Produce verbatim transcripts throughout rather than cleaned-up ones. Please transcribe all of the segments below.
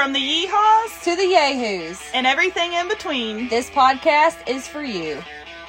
From the yeehaws to the yahoos and everything in between, this podcast is for you.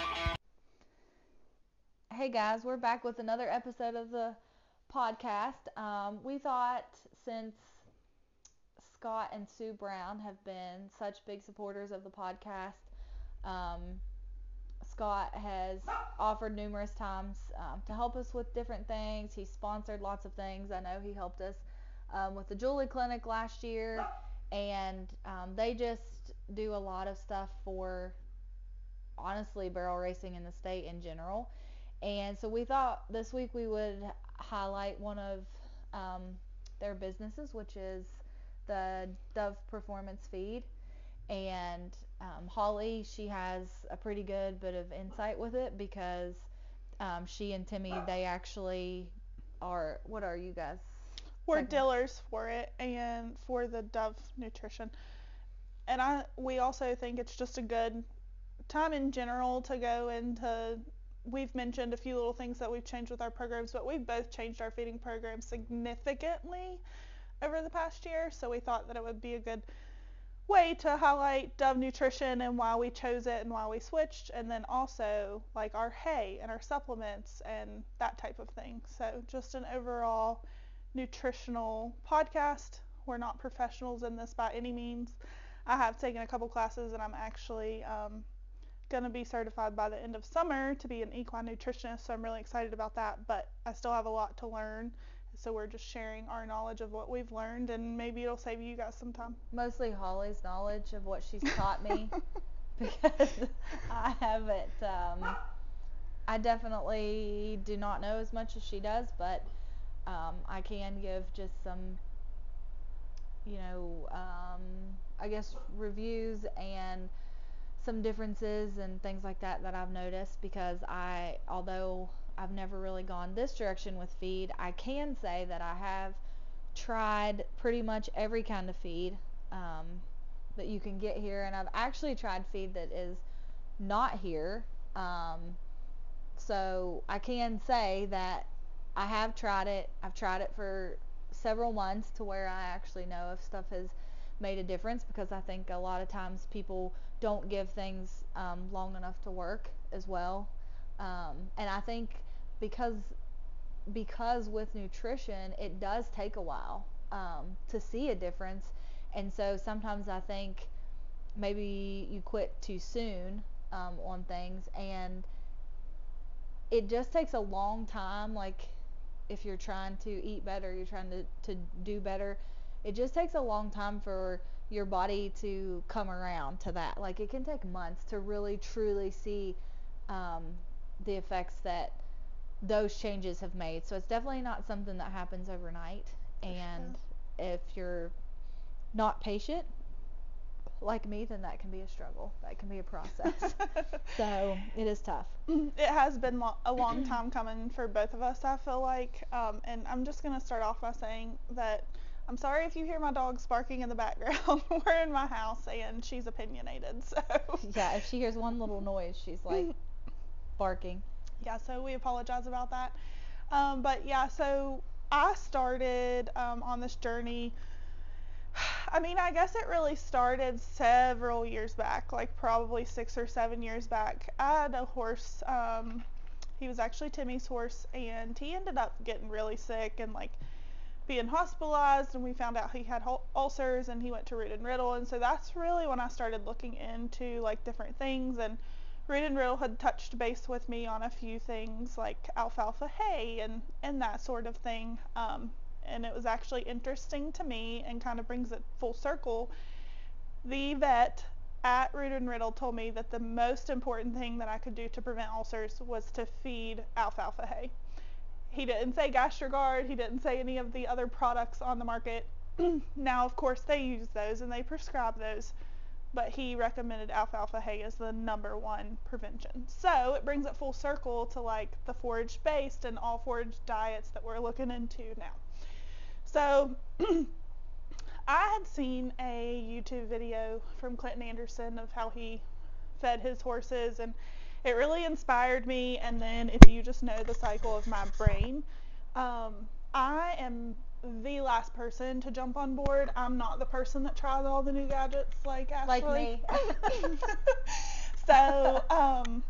Hey guys, we're back with another episode of the podcast. Um, we thought since Scott and Sue Brown have been such big supporters of the podcast, um, Scott has offered numerous times um, to help us with different things. He sponsored lots of things. I know he helped us um, with the Julie Clinic last year, and um, they just do a lot of stuff for, honestly, barrel racing in the state in general. And so we thought this week we would highlight one of um, their businesses, which is the Dove Performance Feed. And um, Holly, she has a pretty good bit of insight with it because um, she and Timmy, they actually are, what are you guys? We're Second. dealers for it and for the Dove Nutrition. And I, we also think it's just a good time in general to go into, we've mentioned a few little things that we've changed with our programs, but we've both changed our feeding program significantly over the past year. So we thought that it would be a good way to highlight Dove Nutrition and why we chose it and why we switched, and then also like our hay and our supplements and that type of thing. So just an overall nutritional podcast. We're not professionals in this by any means. I have taken a couple classes and I'm actually um, going to be certified by the end of summer to be an equine nutritionist, so I'm really excited about that, but I still have a lot to learn. So we're just sharing our knowledge of what we've learned, and maybe it'll save you guys some time. Mostly Holly's knowledge of what she's taught me because I haven't, um, I definitely do not know as much as she does, but um, I can give just some, you know, um, I guess reviews and some differences and things like that that I've noticed because I, although I've never really gone this direction with feed, I can say that I have tried pretty much every kind of feed um, that you can get here, and I've actually tried feed that is not here. Um, so I can say that I have tried it. I've tried it for several months to where I actually know if stuff has made a difference, because I think a lot of times people don't give things um, long enough to work as well. Um, and I think because because with nutrition, it does take a while um, to see a difference. And so sometimes I think maybe you quit too soon um, on things, and it just takes a long time. Like if you're trying to eat better, you're trying to, to do better, it just takes a long time for your body to come around to that. Like it can take months to really truly see um, the effects that those changes have made. So it's definitely not something that happens overnight. And if you're not patient like me, then that can be a struggle. That can be a process. So it is tough. It has been lo- a long time coming for both of us, I feel like. Um, and I'm just going to start off by saying that I'm sorry if you hear my dog barking in the background. We're in my house and she's opinionated. So yeah, if she hears one little noise, she's like barking. Yeah, so we apologize about that. Um, but yeah, so I started um, on this journey. I mean, I guess it really started several years back, like probably six or seven years back. I had a horse. Um, he was actually Timmy's horse, and he ended up getting really sick and like being hospitalized, and we found out he had ulcers, and he went to Root and Riddle. And so that's really when I started looking into like different things, and Root and Riddle had touched base with me on a few things like alfalfa hay and, and that sort of thing. Um, and it was actually interesting to me and kind of brings it full circle. The vet at Root and Riddle told me that the most important thing that I could do to prevent ulcers was to feed alfalfa hay. He didn't say GastroGuard, he didn't say any of the other products on the market. Now, of course, they use those and they prescribe those, but he recommended alfalfa hay as the number one prevention. So it brings it full circle to like the forage-based and all forage diets that we're looking into now. So I had seen a YouTube video from Clinton Anderson of how he fed his horses, and it really inspired me. And then if you just know the cycle of my brain, um, I am the last person to jump on board. I'm not the person that tries all the new gadgets like Ashley. Like me. So, um,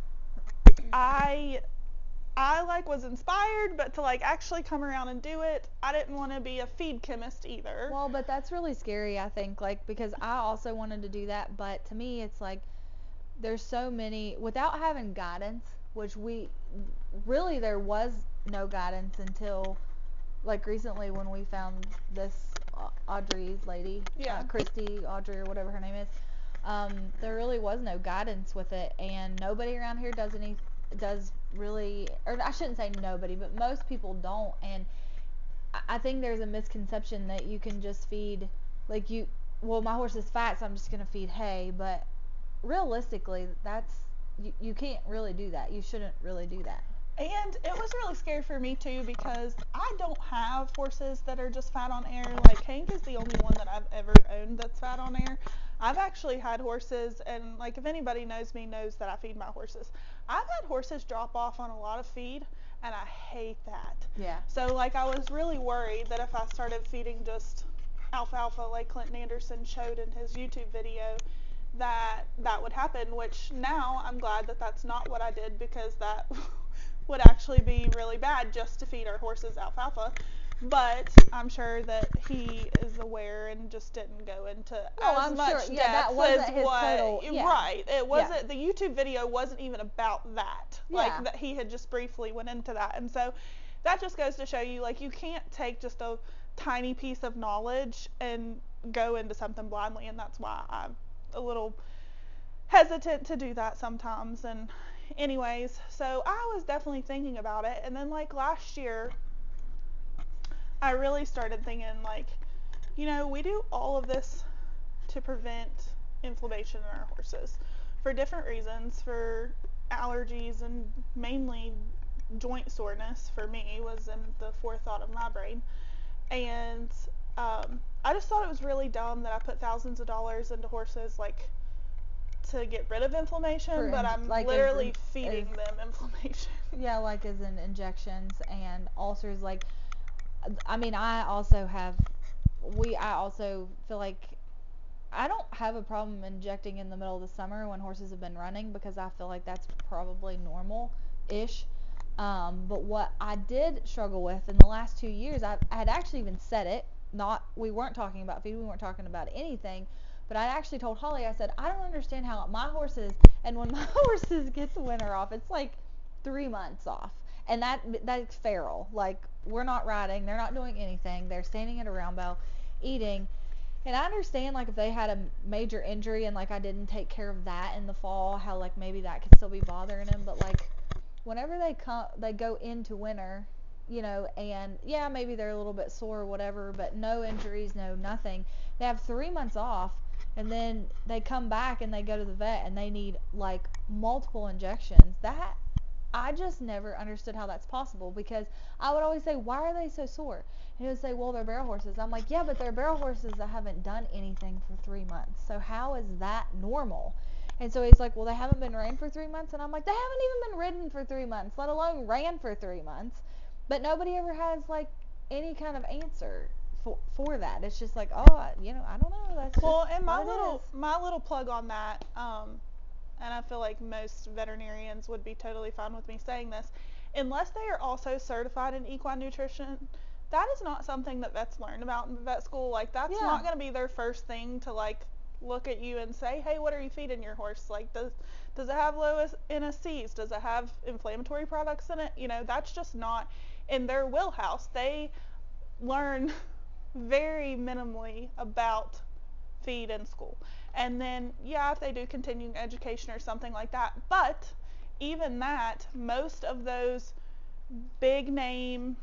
I, I like was inspired, but to like actually come around and do it, I didn't want to be a feed chemist either. Well, but that's really scary, I think, like, because I also wanted to do that, but to me, it's like, there's so many, without having guidance, which we, really there was no guidance until, like, recently when we found this uh, Audrey lady, Yeah. uh, Christy, Audrey, or whatever her name is. Um, there really was no guidance with it, and nobody around here does any, does really, or I shouldn't say nobody, but most people don't, and I- I think there's a misconception that you can just feed, like you, well, my horse is fat, so I'm just going to feed hay, but realistically, that's, you, you can't really do that. You shouldn't really do that. And it was really scary for me too, because I don't have horses that are just fat on air. Like Hank is the only one that I've ever owned that's fat on air. I've actually had horses, and like if anybody knows me knows that I feed my horses. I've had horses drop off on a lot of feed, and I hate that. Yeah. So like I was really worried that if I started feeding just alfalfa like Clinton Anderson showed in his YouTube video, that that would happen, which now I'm glad that that's not what I did, because that would actually be really bad just to feed our horses alfalfa. But I'm sure that he is aware and just didn't go into Well, as I'm much sure- depth yeah, that wasn't as his what total- yeah. right. It wasn't Yeah. the YouTube video wasn't even about that. Yeah. Like that he had just briefly went into that. And so that just goes to show you, like, you can't take just a tiny piece of knowledge and go into something blindly, and that's why I'm a little hesitant to do that sometimes. And anyways, so I was definitely thinking about it, and then like last year I really started thinking, like, you know, we do all of this to prevent inflammation in our horses for different reasons, for allergies, and mainly joint soreness for me was in the forethought of my brain. And um, I just thought it was really dumb that I put thousands of dollars into horses, like, to get rid of inflammation, For but in- I'm like as literally in- feeding as- them inflammation. Yeah, like as in injections and ulcers. Like, I mean, I also have, we, I also feel like I don't have a problem injecting in the middle of the summer when horses have been running, because I feel like that's probably normal-ish. Um, but what I did struggle with in the last two years, I, I had actually even said it, not, we weren't talking about feed, we weren't talking about anything, but I actually told Holly, I said, I don't understand how my horses, and when my horses get the winter off, it's like three months off. And that that's feral. Like, we're not riding, they're not doing anything, they're standing at a round bell, eating. And I understand, like, if they had a major injury and, like, I didn't take care of that in the fall, how, like, maybe that could still be bothering them. But, like, whenever they come, they go into winter, you know, and, yeah, maybe they're a little bit sore or whatever, but no injuries, no nothing. They have three months off, and then they come back and they go to the vet and they need, like, multiple injections. That, I just never understood how that's possible, because I would always say, why are they so sore? And he would say, well, they're barrel horses. I'm like, yeah, but they're barrel horses that haven't done anything for three months. So how is that normal? And so he's like, well, they haven't been ran for three months. And I'm like, they haven't even been ridden for three months, let alone ran for three months. But nobody ever has, like, any kind of answer for, for that. It's just like, oh, I, you know, I don't know. That's Well, just and my what it little is. my little plug on that, um, and I feel like most veterinarians would be totally fine with me saying this, unless they are also certified in equine nutrition, that is not something that vets learn about in vet school. Like, that's Yeah. not going to be their first thing to, like, look at you and say, hey, what are you feeding your horse? Like, does does it have low N S Cs? Does it have inflammatory products in it? You know, that's just not in their wheelhouse. They learn very minimally about feed in school. And then, yeah, if they do continuing education or something like that, but even that, most of those big name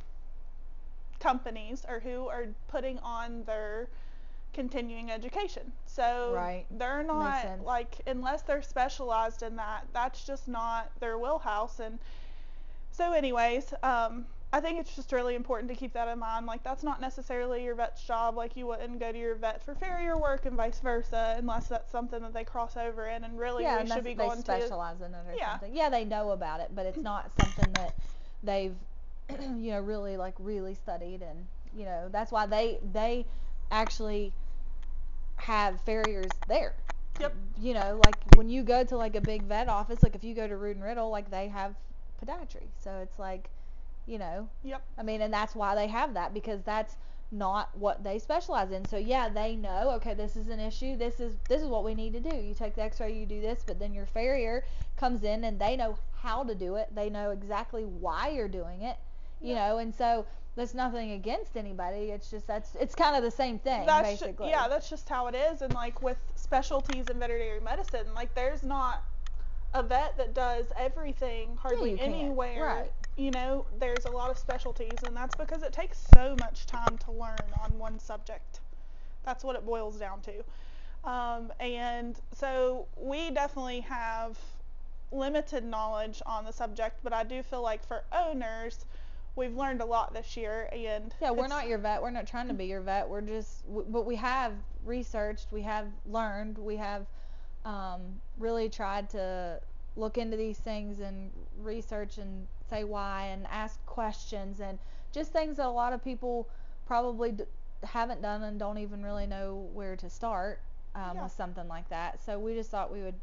companies are who are putting on their continuing education. So Right. they're Makes not, sense. like, unless they're specialized in that, that's just not their wheelhouse. And so anyways, um, I think it's just really important to keep that in mind. Like, that's not necessarily your vet's job. Like, you wouldn't go to your vet for farrier work and vice versa, unless that's something that they cross over in, and really Yeah, we unless should be they going to. specialize in it or Yeah. something. Yeah, they know about it, but it's not something that they've, you know, really, like, really studied and you know, that's why they they actually have farriers there. Yep. You know, like when you go to like a big vet office, like if you go to Root and Riddle, like they have podiatry. So it's like, you know, Yep. I mean, and that's why they have that, because that's not what they specialize in. So yeah, they know, okay, this is an issue. This is this is what we need to do. You take the x-ray, you do this, but then your farrier comes in and they know how to do it. They know exactly why you're doing it. You Yeah. know, and so there's nothing against anybody. It's just that's it's kind of the same thing That's ju- basically. yeah, that's just how it is. And like with specialties in veterinary medicine, like there's not a vet that does everything hardly you can't. anywhere. Right. You know, there's a lot of specialties, and that's because it takes so much time to learn on one subject. That's what it boils down to. Um, and so we definitely have limited knowledge on the subject, but I do feel like for owners, we've learned a lot this year. And Yeah, we're it's- not your vet. We're not trying to be your vet. We're just, w- but we have researched, we have learned, we have um, really tried to look into these things and research and say why and ask questions and just things that a lot of people probably d- haven't done and don't even really know where to start um, Yeah. with something like that. So we just thought we would.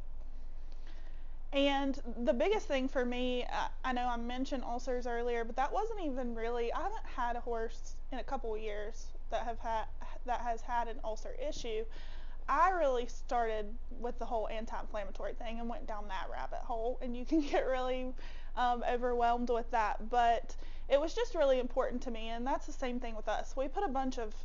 And the biggest thing for me, I, I know I mentioned ulcers earlier, but that wasn't even really, I haven't had a horse in a couple of years that have had that has had an ulcer issue. I really started with the whole anti-inflammatory thing and went down that rabbit hole, and you can get really um, overwhelmed with that. But it was just really important to me, and that's the same thing with us. We put a bunch of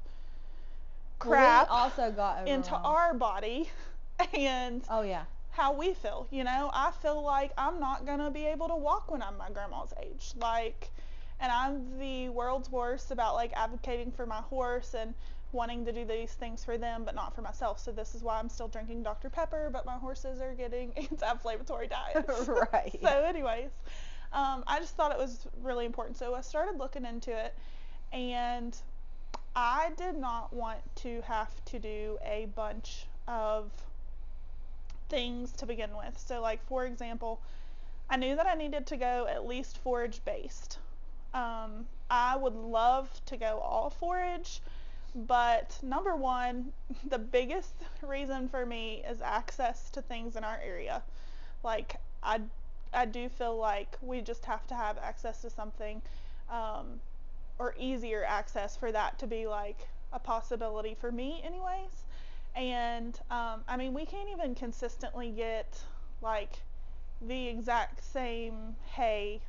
crap Well, we also got into overwhelmed. our body, and Oh yeah. how we feel. You know, I feel like I'm not gonna be able to walk when I'm my grandma's age. Like, and I'm the world's worst about like advocating for my horse and wanting to do these things for them, but not for myself. So this is why I'm still drinking Doctor Pepper, but my horses are getting anti-inflammatory diets. Right. So, anyways, um, I just thought it was really important. So I started looking into it, and I did not want to have to do a bunch of things to begin with. So like, for example, I knew that I needed to go at least forage based. Um, I would love to go all forage, but number one, the biggest reason for me is access to things in our area. Like, I, I do feel like we just have to have access to something, um, or easier access for that to be like a possibility for me anyways. And um, I mean, we can't even consistently get like the exact same hay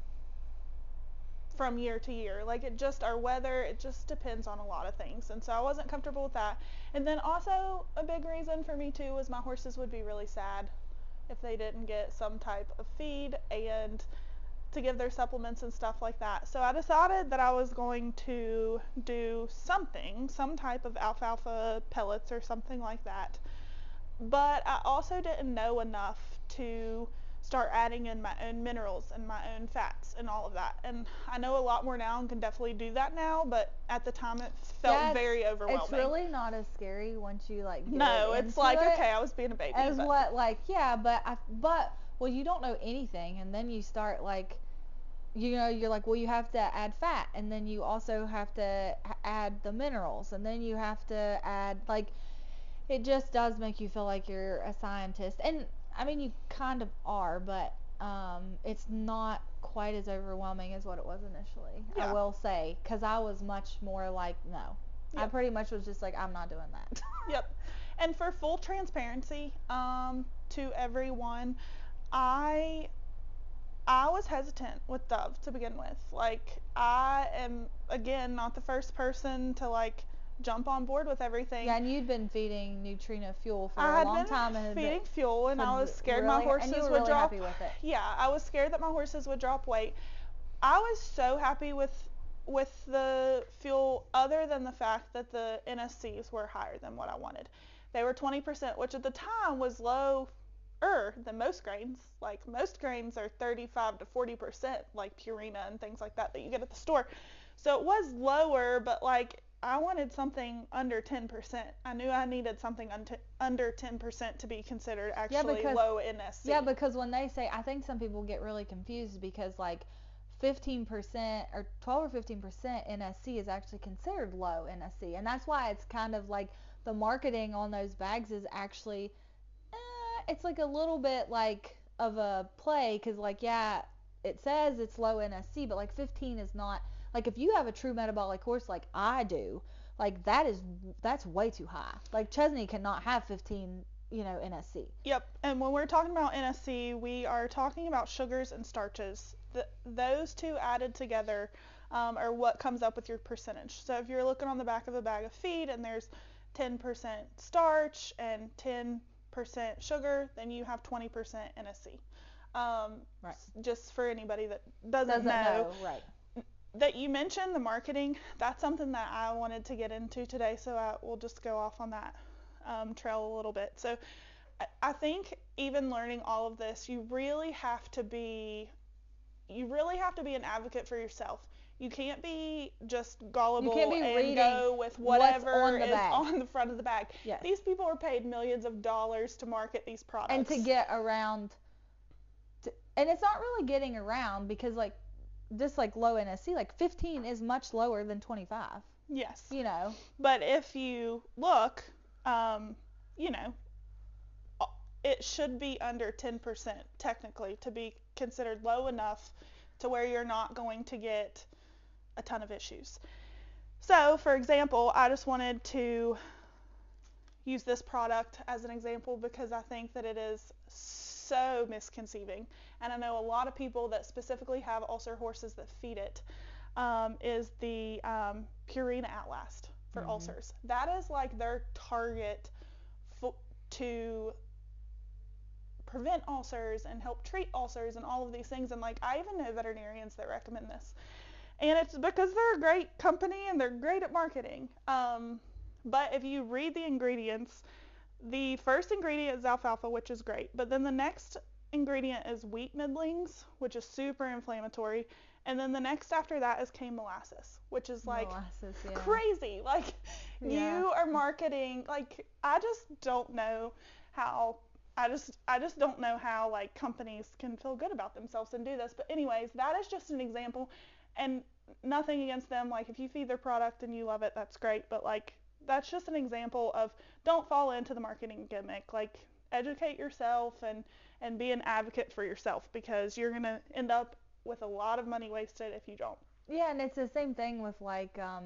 from year to year. Like, it just, our weather, it just depends on a lot of things. And so I wasn't comfortable with that. And then also a big reason for me too was my horses would be really sad if they didn't get some type of feed and to give their supplements and stuff like that. So I decided that I was going to do something, some type of alfalfa pellets or something like that. But I also didn't know enough to start adding in my own minerals and my own fats and all of that. And I know a lot more now and can definitely do that now, but at the time it felt Yeah, it's- very overwhelming. It's really not as scary once you like get no, it's into like, it. okay, I was being a baby. As but what, like, yeah, but I, but well, you don't know anything, and then you start like, you know, you're like, well, you have to add fat, and then you also have to h- add the minerals, and then you have to add like, it just does make you feel like you're a scientist, and I mean, you kind of are, but um, it's not quite as overwhelming as what it was initially. Yeah. I will say, because I was much more like, no, I Yep. pretty much was just like, I'm not doing that. Yep. And for full transparency, um, to everyone, I I was hesitant with Dove to begin with. Like, I am again not the first person to like jump on board with everything. Yeah, and you'd been feeding Neutrino fuel for I a had long been time, and had been- feeding fuel, and I had was scared really- my horses and you were would really drop. happy with it. Yeah, I was scared that my horses would drop weight. I was so happy with with the fuel, other than the fact that the N S Cs were higher than what I wanted. They were twenty percent, which at the time was lower than most grains. Like, most grains are thirty-five to forty percent, like Purina and things like that that you get at the store. So it was lower, but like, I wanted something under ten percent. I knew I needed something un- under ten percent to be considered actually because- low N S C. Yeah, because when they say, I think some people get really confused because like fifteen percent or twelve or fifteen percent N S C is actually considered low N S C. And that's why it's kind of like the marketing on those bags is actually, eh, it's like a little bit like of a play, because like, yeah, it says it's low N S C, but like fifteen is not, like if you have a true metabolic horse like I do, like that is, that's way too high. Like Chesney cannot have fifteen, you know, N S C. Yep. And when we're talking about N S C, we are talking about sugars and starches. The, those two added together um, are what comes up with your percentage. So if you're looking on the back of a bag of feed and there's ten percent starch and ten percent sugar, then you have twenty percent N S C. Um, Right. Just for anybody that doesn't, Doesn't know. know, right. That you mentioned the marketing, that's something that I wanted to get into today, so I will just go off on that um, trail a little bit. So I, I think even learning all of this, you really have to be, you really have to be an advocate for yourself. You can't be just gullible can't be and reading go with what's whatever on the is bag. on the front of the bag. Yes. These people are paid millions of dollars to market these products. And to get around, to, and it's not really getting around, because like this like low N S C, like fifteen is much lower than twenty-five. Yes. You know. But if you look, um, you know, it should be under ten percent technically to be considered low enough to where you're not going to get a ton of issues. So, for example, I just wanted to use this product as an example because I think that it is so misconceiving. And I know a lot of people that specifically have ulcer horses that feed it, um, is the um, Purina Outlast for mm-hmm. ulcers. That is like their target fo- to prevent ulcers and help treat ulcers and all of these things. And like, I even know veterinarians that recommend this. And it's because they're a great company and they're great at marketing. Um, but if you read the ingredients, the first ingredient is alfalfa, which is great. But then the next ingredient is wheat middlings, which is super inflammatory. And then the next after that is cane molasses, which is like molasses, yeah. crazy. Like yeah. you are marketing, like I just don't know how, I just I just don't know how like companies can feel good about themselves and do this. But anyways, that is just an example. And nothing against them, like if you feed their product and you love it, that's great, but like that's just an example of don't fall into the marketing gimmick. Like educate yourself and and be an advocate for yourself, because you're going to end up with a lot of money wasted if you don't. Yeah, and it's the same thing with like um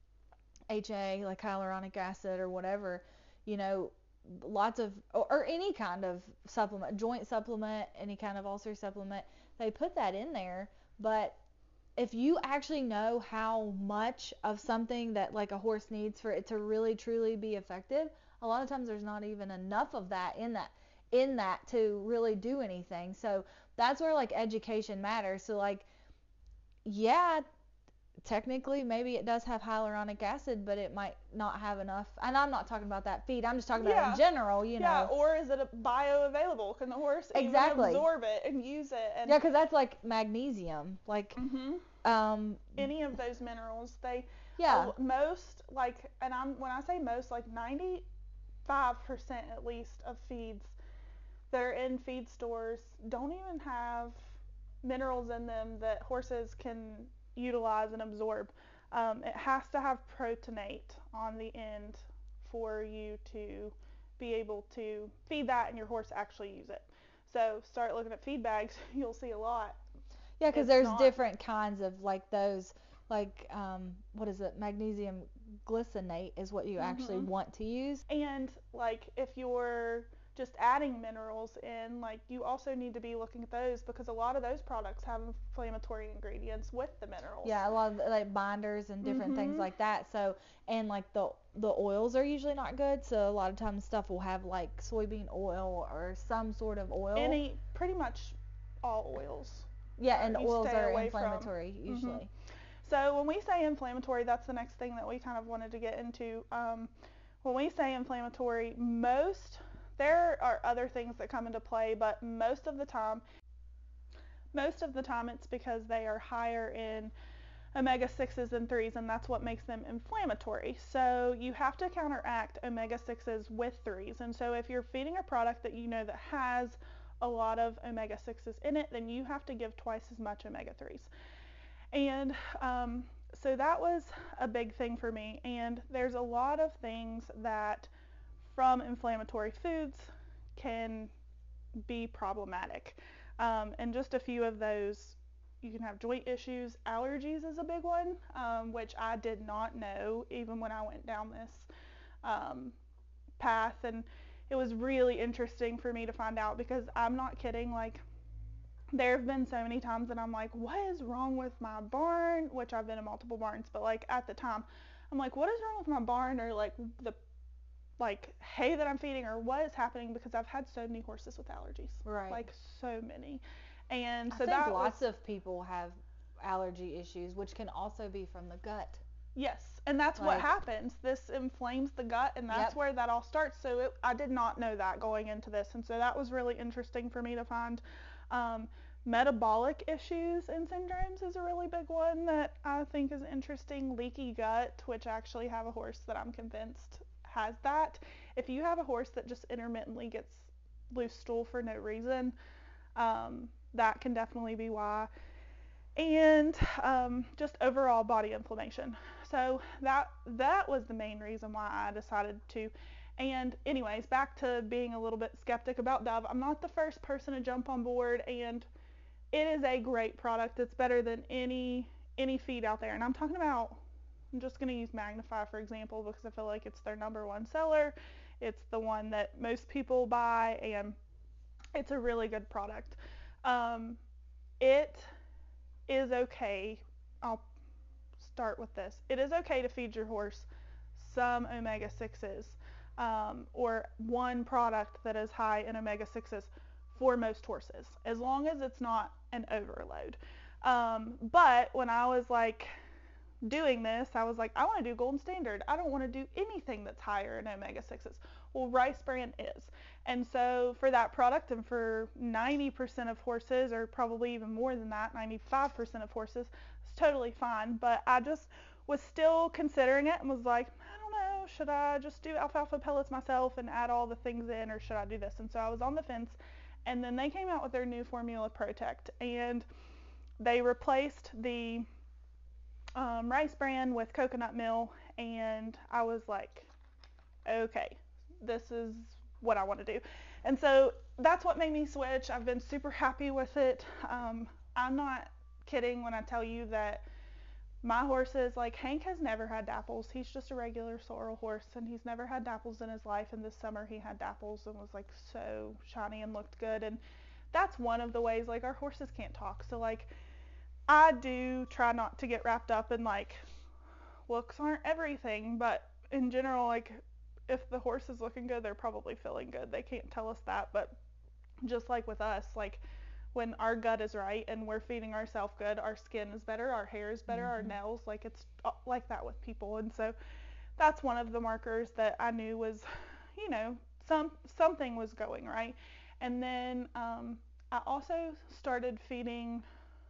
H A, like hyaluronic acid or whatever, you know, lots of, or, or any kind of supplement, joint supplement, any kind of ulcer supplement, they put that in there, but if you actually know how much of something that like a horse needs for it to really truly be effective, a lot of times there's not even enough of that in that in that to really do anything. So that's where like education matters. So like, yeah, technically maybe it does have hyaluronic acid, but it might not have enough. And I'm not talking about that feed. I'm just talking about yeah. in general, you yeah, know. Or is it a bioavailable? Can the horse exactly. even absorb it and use it? And yeah, because that's like magnesium. Like mm-hmm. um, any of those minerals, they yeah. uh, most like, and I'm when I say most, like ninety-five percent at least of feeds that are in feed stores don't even have minerals in them that horses can utilize and absorb. Um, it has to have proteinate on the end for you to be able to feed that and your horse actually use it. So start looking at feed bags, you'll see a lot. Yeah, because It's there's not- different kinds of like those, like um, what is it? Magnesium glycinate is what you actually Mhm. want to use. And like if you're just adding minerals in, like you also need to be looking at those, because a lot of those products have inflammatory ingredients with the minerals. Yeah, a lot of like binders and different things Mhm. like that. So, and like the the oils are usually not good. So a lot of times stuff will have like soybean oil or some sort of oil. Any, pretty much all oils. yeah, and you oils stay are away from. inflammatory usually. So when we say inflammatory, that's the next thing that we kind of wanted to get into. Um, when we say inflammatory, most, there are other things that come into play, but most of the time, most of the time it's because they are higher in omega sixes and threes, and that's what makes them inflammatory. So you have to counteract omega sixes with threes. And so if you're feeding a product that you know that has a lot of omega sixes in it, then you have to give twice as much omega threes. And um, so that was a big thing for me. And there's a lot of things that from inflammatory foods can be problematic. Um, and just a few of those, you can have joint issues. Allergies is a big one, um, which I did not know even when I went down this um, path. And it was really interesting for me to find out, because I'm not kidding. Like, there have been so many times that I'm like, what is wrong with my barn? Which I've been in multiple barns, but like at the time, I'm like, what is wrong with my barn? Or like the like hay that I'm feeding, or what is happening? Because I've had so many horses with allergies. Right. Like so many. And I so think that lots was, of people have allergy issues, which can also be from the gut. yes, and that's what Like- happens. This inflames the gut, and that's Yep. where that all starts. So it, I did not know that going into this, and so that was really interesting for me to find. Um, metabolic issues and syndromes is a really big one that I think is interesting. Leaky gut, which I actually have a horse that I'm convinced has that. If you have a horse that just intermittently gets loose stool for no reason, um, that can definitely be why. And um, just overall body inflammation. So that that was the main reason why I decided to. And anyways, back to being a little bit skeptic about Dove. I'm not the first person to jump on board, and it is a great product. It's better than any any feed out there. And I'm talking about, I'm just going to use Magnify for example, because I feel like it's their number one seller. It's the one that most people buy, and it's a really good product. Um, it is okay. I'll start with this. It is okay to feed your horse some omega sixes, um, or one product that is high in omega sixes for most horses, as long as it's not an overload. Um, but when I was like doing this, I was like, I want to do Golden Standard. I don't want to do anything that's higher in omega sixes. Well, Rice Bran is. And so for that product, and for ninety percent of horses, or probably even more than that, ninety-five percent of horses, it's totally fine. But I just was still considering it and was like, I don't know, should I just do alfalfa pellets myself and add all the things in, or should I do this? And so I was on the fence. And then they came out with their new formula, Protect, and they replaced the um, Rice Bran with coconut meal, and I was like, okay, this is what I want to do. And so that's what made me switch. I've been super happy with it. Um, I'm not kidding when I tell you that my horses, like Hank has never had dapples. He's just a regular sorrel horse, and he's never had dapples in his life. And this summer he had dapples and was like so shiny and looked good. And that's one of the ways, like, our horses can't talk. So like, I do try not to get wrapped up in like, looks aren't everything, but in general, like, if the horse is looking good, they're probably feeling good. They can't tell us that, but just like with us, like, when our gut is right and we're feeding ourselves good, our skin is better, our hair is better, Mm-hmm. our nails, like, it's like that with people. And so that's one of the markers that I knew was, you know, some something was going right. And then um, I also started feeding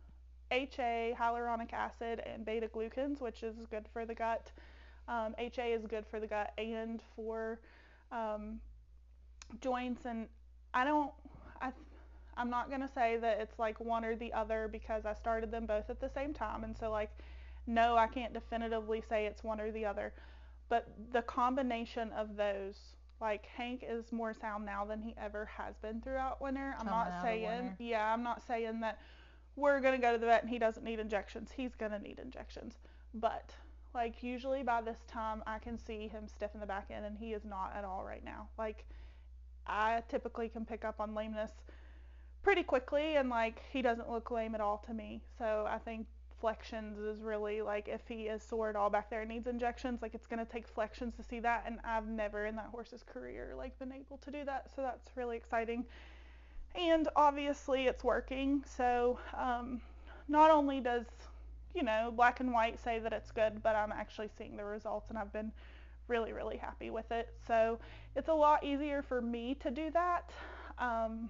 H A, hyaluronic acid, and beta glucans, which is good for the gut. Um, H A is good for the gut and for um, joints. And I don't, I, I'm not going to say that it's like one or the other, because I started them both at the same time. And so like, no, I can't definitively say it's one or the other. But the combination of those, like, Hank is more sound now than he ever has been throughout winter. I'm Coming not out of saying, winter. yeah, I'm not saying that we're going to go to the vet and he doesn't need injections. He's going to need injections. But like, usually by this time I can see him stiff in the back end, and he is not at all right now. Like, I typically can pick up on lameness pretty quickly, and like, he doesn't look lame at all to me. So I think flexions is really, like, if he is sore at all back there and needs injections, like, it's going to take flexions to see that, and I've never in that horse's career like been able to do that. So that's really exciting. And obviously it's working. So um, not only does, you know, Black and White say that it's good, but I'm actually seeing the results, and I've been really, really happy with it. So it's a lot easier for me to do that um,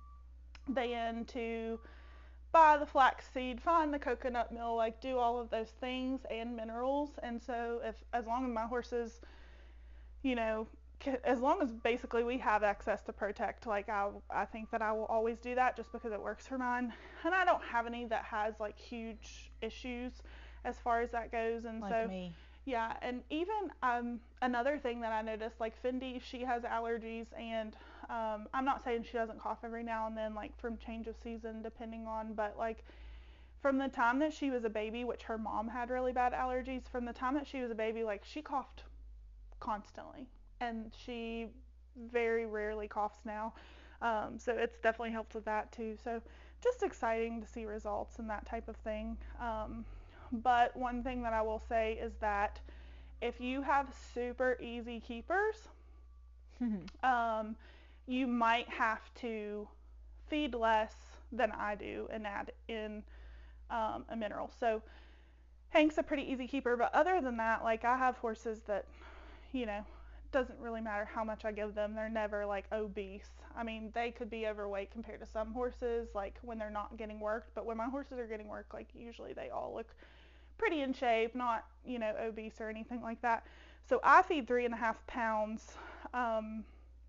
than to buy the flaxseed, find the coconut meal, like, do all of those things and minerals. And so if, as long as my horses, you know, ca- as long as basically we have access to Protect, like I, I think that I will always do that just because it works for mine. And I don't have any that has like huge issues as far as that goes. And Like so, me. yeah, and even um, another thing that I noticed, like Fendi, she has allergies, and um, I'm not saying she doesn't cough every now and then, like from change of season, depending on, but like from the time that she was a baby, which her mom had really bad allergies, from the time that she was a baby, like she coughed constantly, and she very rarely coughs now. Um, so it's definitely helped with that too. So just exciting to see results and that type of thing. Um, but one thing that I will say is that if you have super easy keepers, um, you might have to feed less than I do and add in um, a mineral. So Hank's a pretty easy keeper, but other than that, like I have horses that, you know, doesn't really matter how much I give them. They're never like obese. I mean, they could be overweight compared to some horses, like when they're not getting worked, but when my horses are getting worked, like usually they all look pretty in shape, not, you know, obese or anything like that. So I feed three and a half pounds um,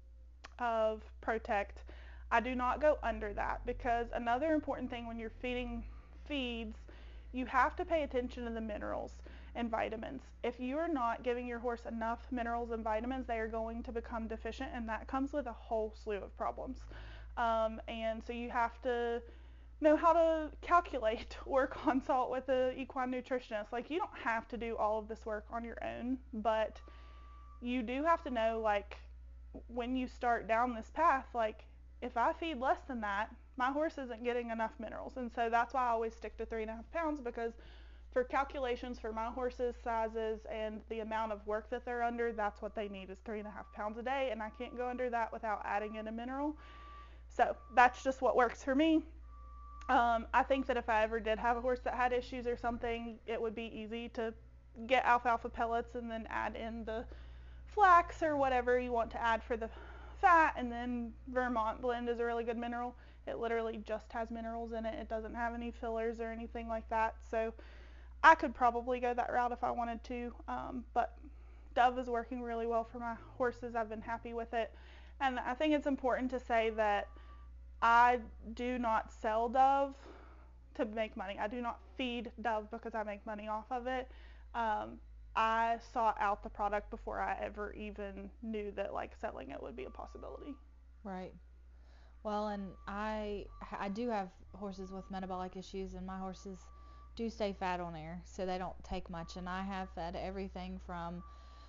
of Protect. I do not go under that because another important thing when you're feeding feeds, you have to pay attention to the minerals and vitamins. If you are not giving your horse enough minerals and vitamins, they are going to become deficient, and that comes with a whole slew of problems. Um, and so you have to know how to calculate or consult with an equine nutritionist. Like, you don't have to do all of this work on your own, but you do have to know, like, when you start down this path, like, if I feed less than that, my horse isn't getting enough minerals. And so that's why I always stick to three and a half pounds, because for calculations for my horses' sizes and the amount of work that they're under, that's what they need, is three and a half pounds a day, and I can't go under that without adding in a mineral. So that's just what works for me. Um, I think that if I ever did have a horse that had issues or something, it would be easy to get alfalfa pellets and then add in the flax or whatever you want to add for the fat, and then Vermont Blend is a really good mineral. It literally just has minerals in it. It doesn't have any fillers or anything like that. So I could probably go that route if I wanted to, um, but Dove is working really well for my horses. I've been happy with it. And I think it's important to say that I do not sell Dove to make money. I do not feed Dove because I make money off of it. Um, I sought out the product before I ever even knew that like selling it would be a possibility. Right. Well, and I I do have horses with metabolic issues, and my horses do stay fat on air, so they don't take much. And I have fed everything from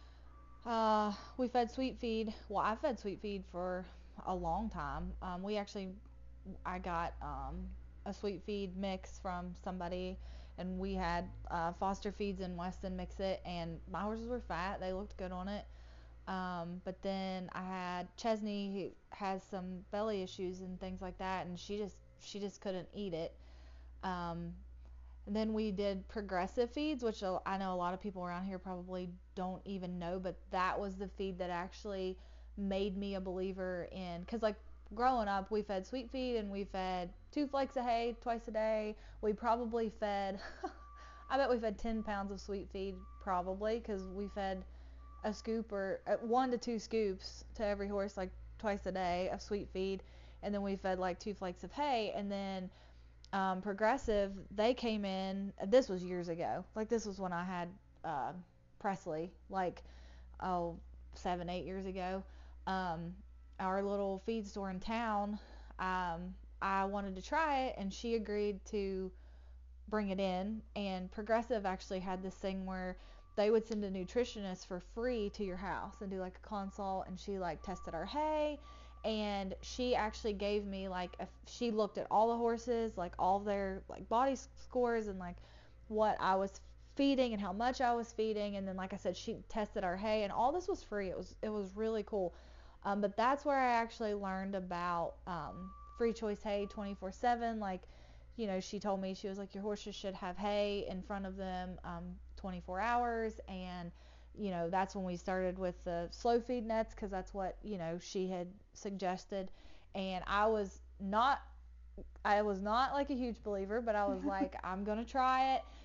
uh, we fed sweet feed. Well, I fed sweet feed for a long time. Um, we actually I got um, a sweet feed mix from somebody, and we had uh, Foster Feeds and Weston mix it, and my horses were fat. They looked good on it. Um, but then I had Chesney, who has some belly issues and things like that, and she just she just couldn't eat it. Um, and then we did progressive feeds, which I know a lot of people around here probably don't even know, but that was the feed that actually made me a believer in, because like growing up, we fed sweet feed and we fed two flakes of hay twice a day. We probably fed, I bet we fed ten pounds of sweet feed probably, because we fed a scoop or uh, one to two scoops to every horse like twice a day of sweet feed, and then we fed like two flakes of hay. And then um, Progressive, they came in, this was years ago, like this was when I had uh, Presley, like oh seven eight years ago. um, our little feed store in town, um, I wanted to try it, and she agreed to bring it in. And Progressive actually had this thing where they would send a nutritionist for free to your house and do like a consult, and she like tested our hay, and she actually gave me like a, she looked at all the horses, like all their like body scores and like what I was feeding and how much I was feeding, and then like I said, she tested our hay, and all this was free. It was it was really cool. Um, but that's where I actually learned about um, free choice hay twenty-four seven. Like, you know, she told me, she was like, your horses should have hay in front of them um, twenty-four hours. And, you know, that's when we started with the slow feed nets, because that's what, you know, she had suggested. And I was not, I was not like a huge believer, but I was like, I'm going to try it.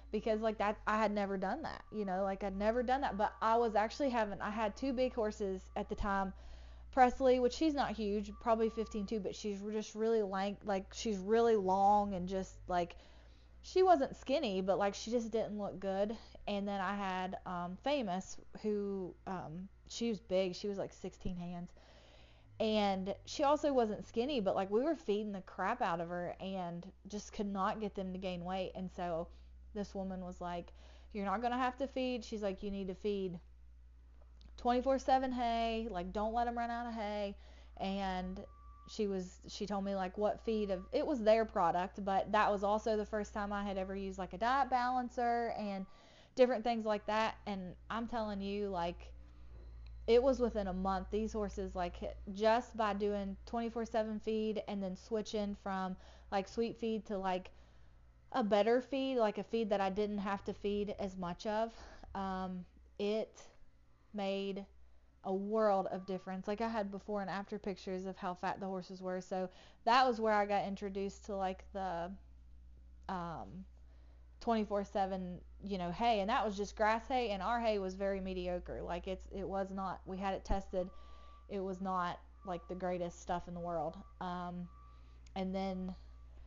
because like that, I had never done that, you know, like I'd never done that, but I was actually having, I had two big horses at the time, Presley, which she's not huge, probably fifteen too, but she's just really lank, like she's really long and just like, she wasn't skinny, but like she just didn't look good. And then I had um, Famous, who um, she was big, she was like sixteen hands. And she also wasn't skinny, but like we were feeding the crap out of her and just could not get them to gain weight. And so this woman was like, you're not going to have to feed. She's like, you need to feed twenty-four seven hay, like don't let them run out of hay. And she was she told me like what feed of, it was their product, but that was also the first time I had ever used like a diet balancer and different things like that. And I'm telling you, like, it was within a month, these horses, like, just by doing twenty-four seven feed and then switching from like sweet feed to like a better feed, like a feed that I didn't have to feed as much of, um, it made a world of difference. Like I had before and after pictures of how fat the horses were. So that was where I got introduced to like the um, twenty-four seven, you know, hay, and that was just grass hay, and our hay was very mediocre. Like it's it was not, we had it tested, it was not like the greatest stuff in the world. Um, and then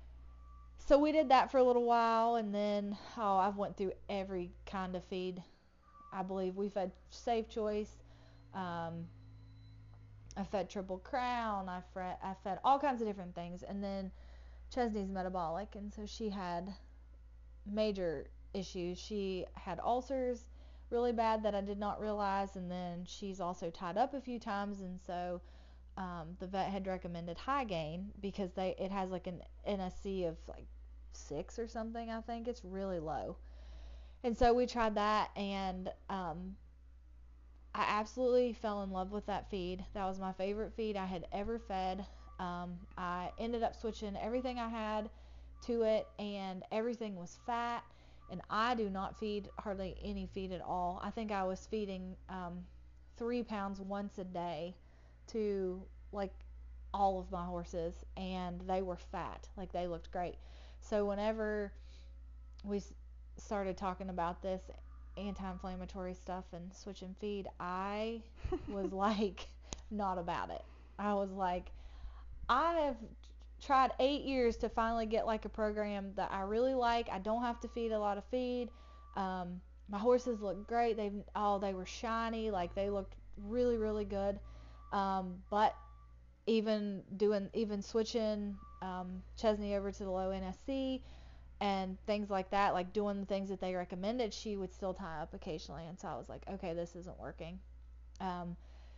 so we did that for a little while, and then oh I've went through every kind of feed. I believe we fed Safe Choice. Um, I fed Triple Crown. I fed, I fed all kinds of different things. And then Chesney's metabolic, and so she had major issues. She had ulcers really bad that I did not realize, and then she's also tied up a few times, and so um, the vet had recommended High Gain because they it has like an N S C of like six or something. I think it's really low. And so we tried that, and um, I absolutely fell in love with that feed. That was my favorite feed I had ever fed. Um, I ended up switching everything I had to it, and everything was fat, and I do not feed hardly any feed at all. I think I was feeding um, three pounds once a day to like all of my horses, and they were fat. Like they looked great. So whenever we started talking about this anti-inflammatory stuff and switching feed, I was like not about it. I was like, I have tried eight years to finally get like a program that I really like. I don't have to feed a lot of feed. Um, my horses look great. They oh they were shiny, like they looked really really good. Um, but even doing even switching um, Chesney over to the low N S C and things like that, like doing the things that they recommended, she would still tie up occasionally. And so I was like, okay, this isn't working. Um,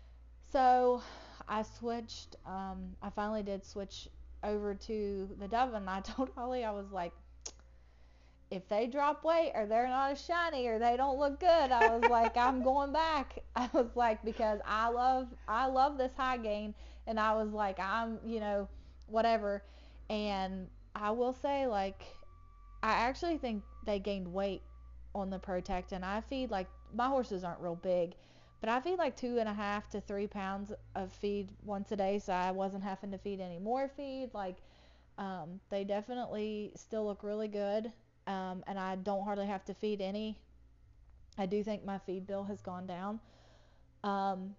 so I switched. Um, I finally did switch over to the Dove, and I told Holly, I was like, if they drop weight or they're not as shiny or they don't look good, I was like, I'm going back. I was like, because I love I love this High Gain, and I was like, I'm, you know, whatever. And I will say, like, I actually think they gained weight on the Protect, and I feed like, my horses aren't real big, but I feed like two and a half to three pounds of feed once a day, so I wasn't having to feed any more feed. Like, um, they definitely still look really good, um, and I don't hardly have to feed any. I do think my feed bill has gone down. Um,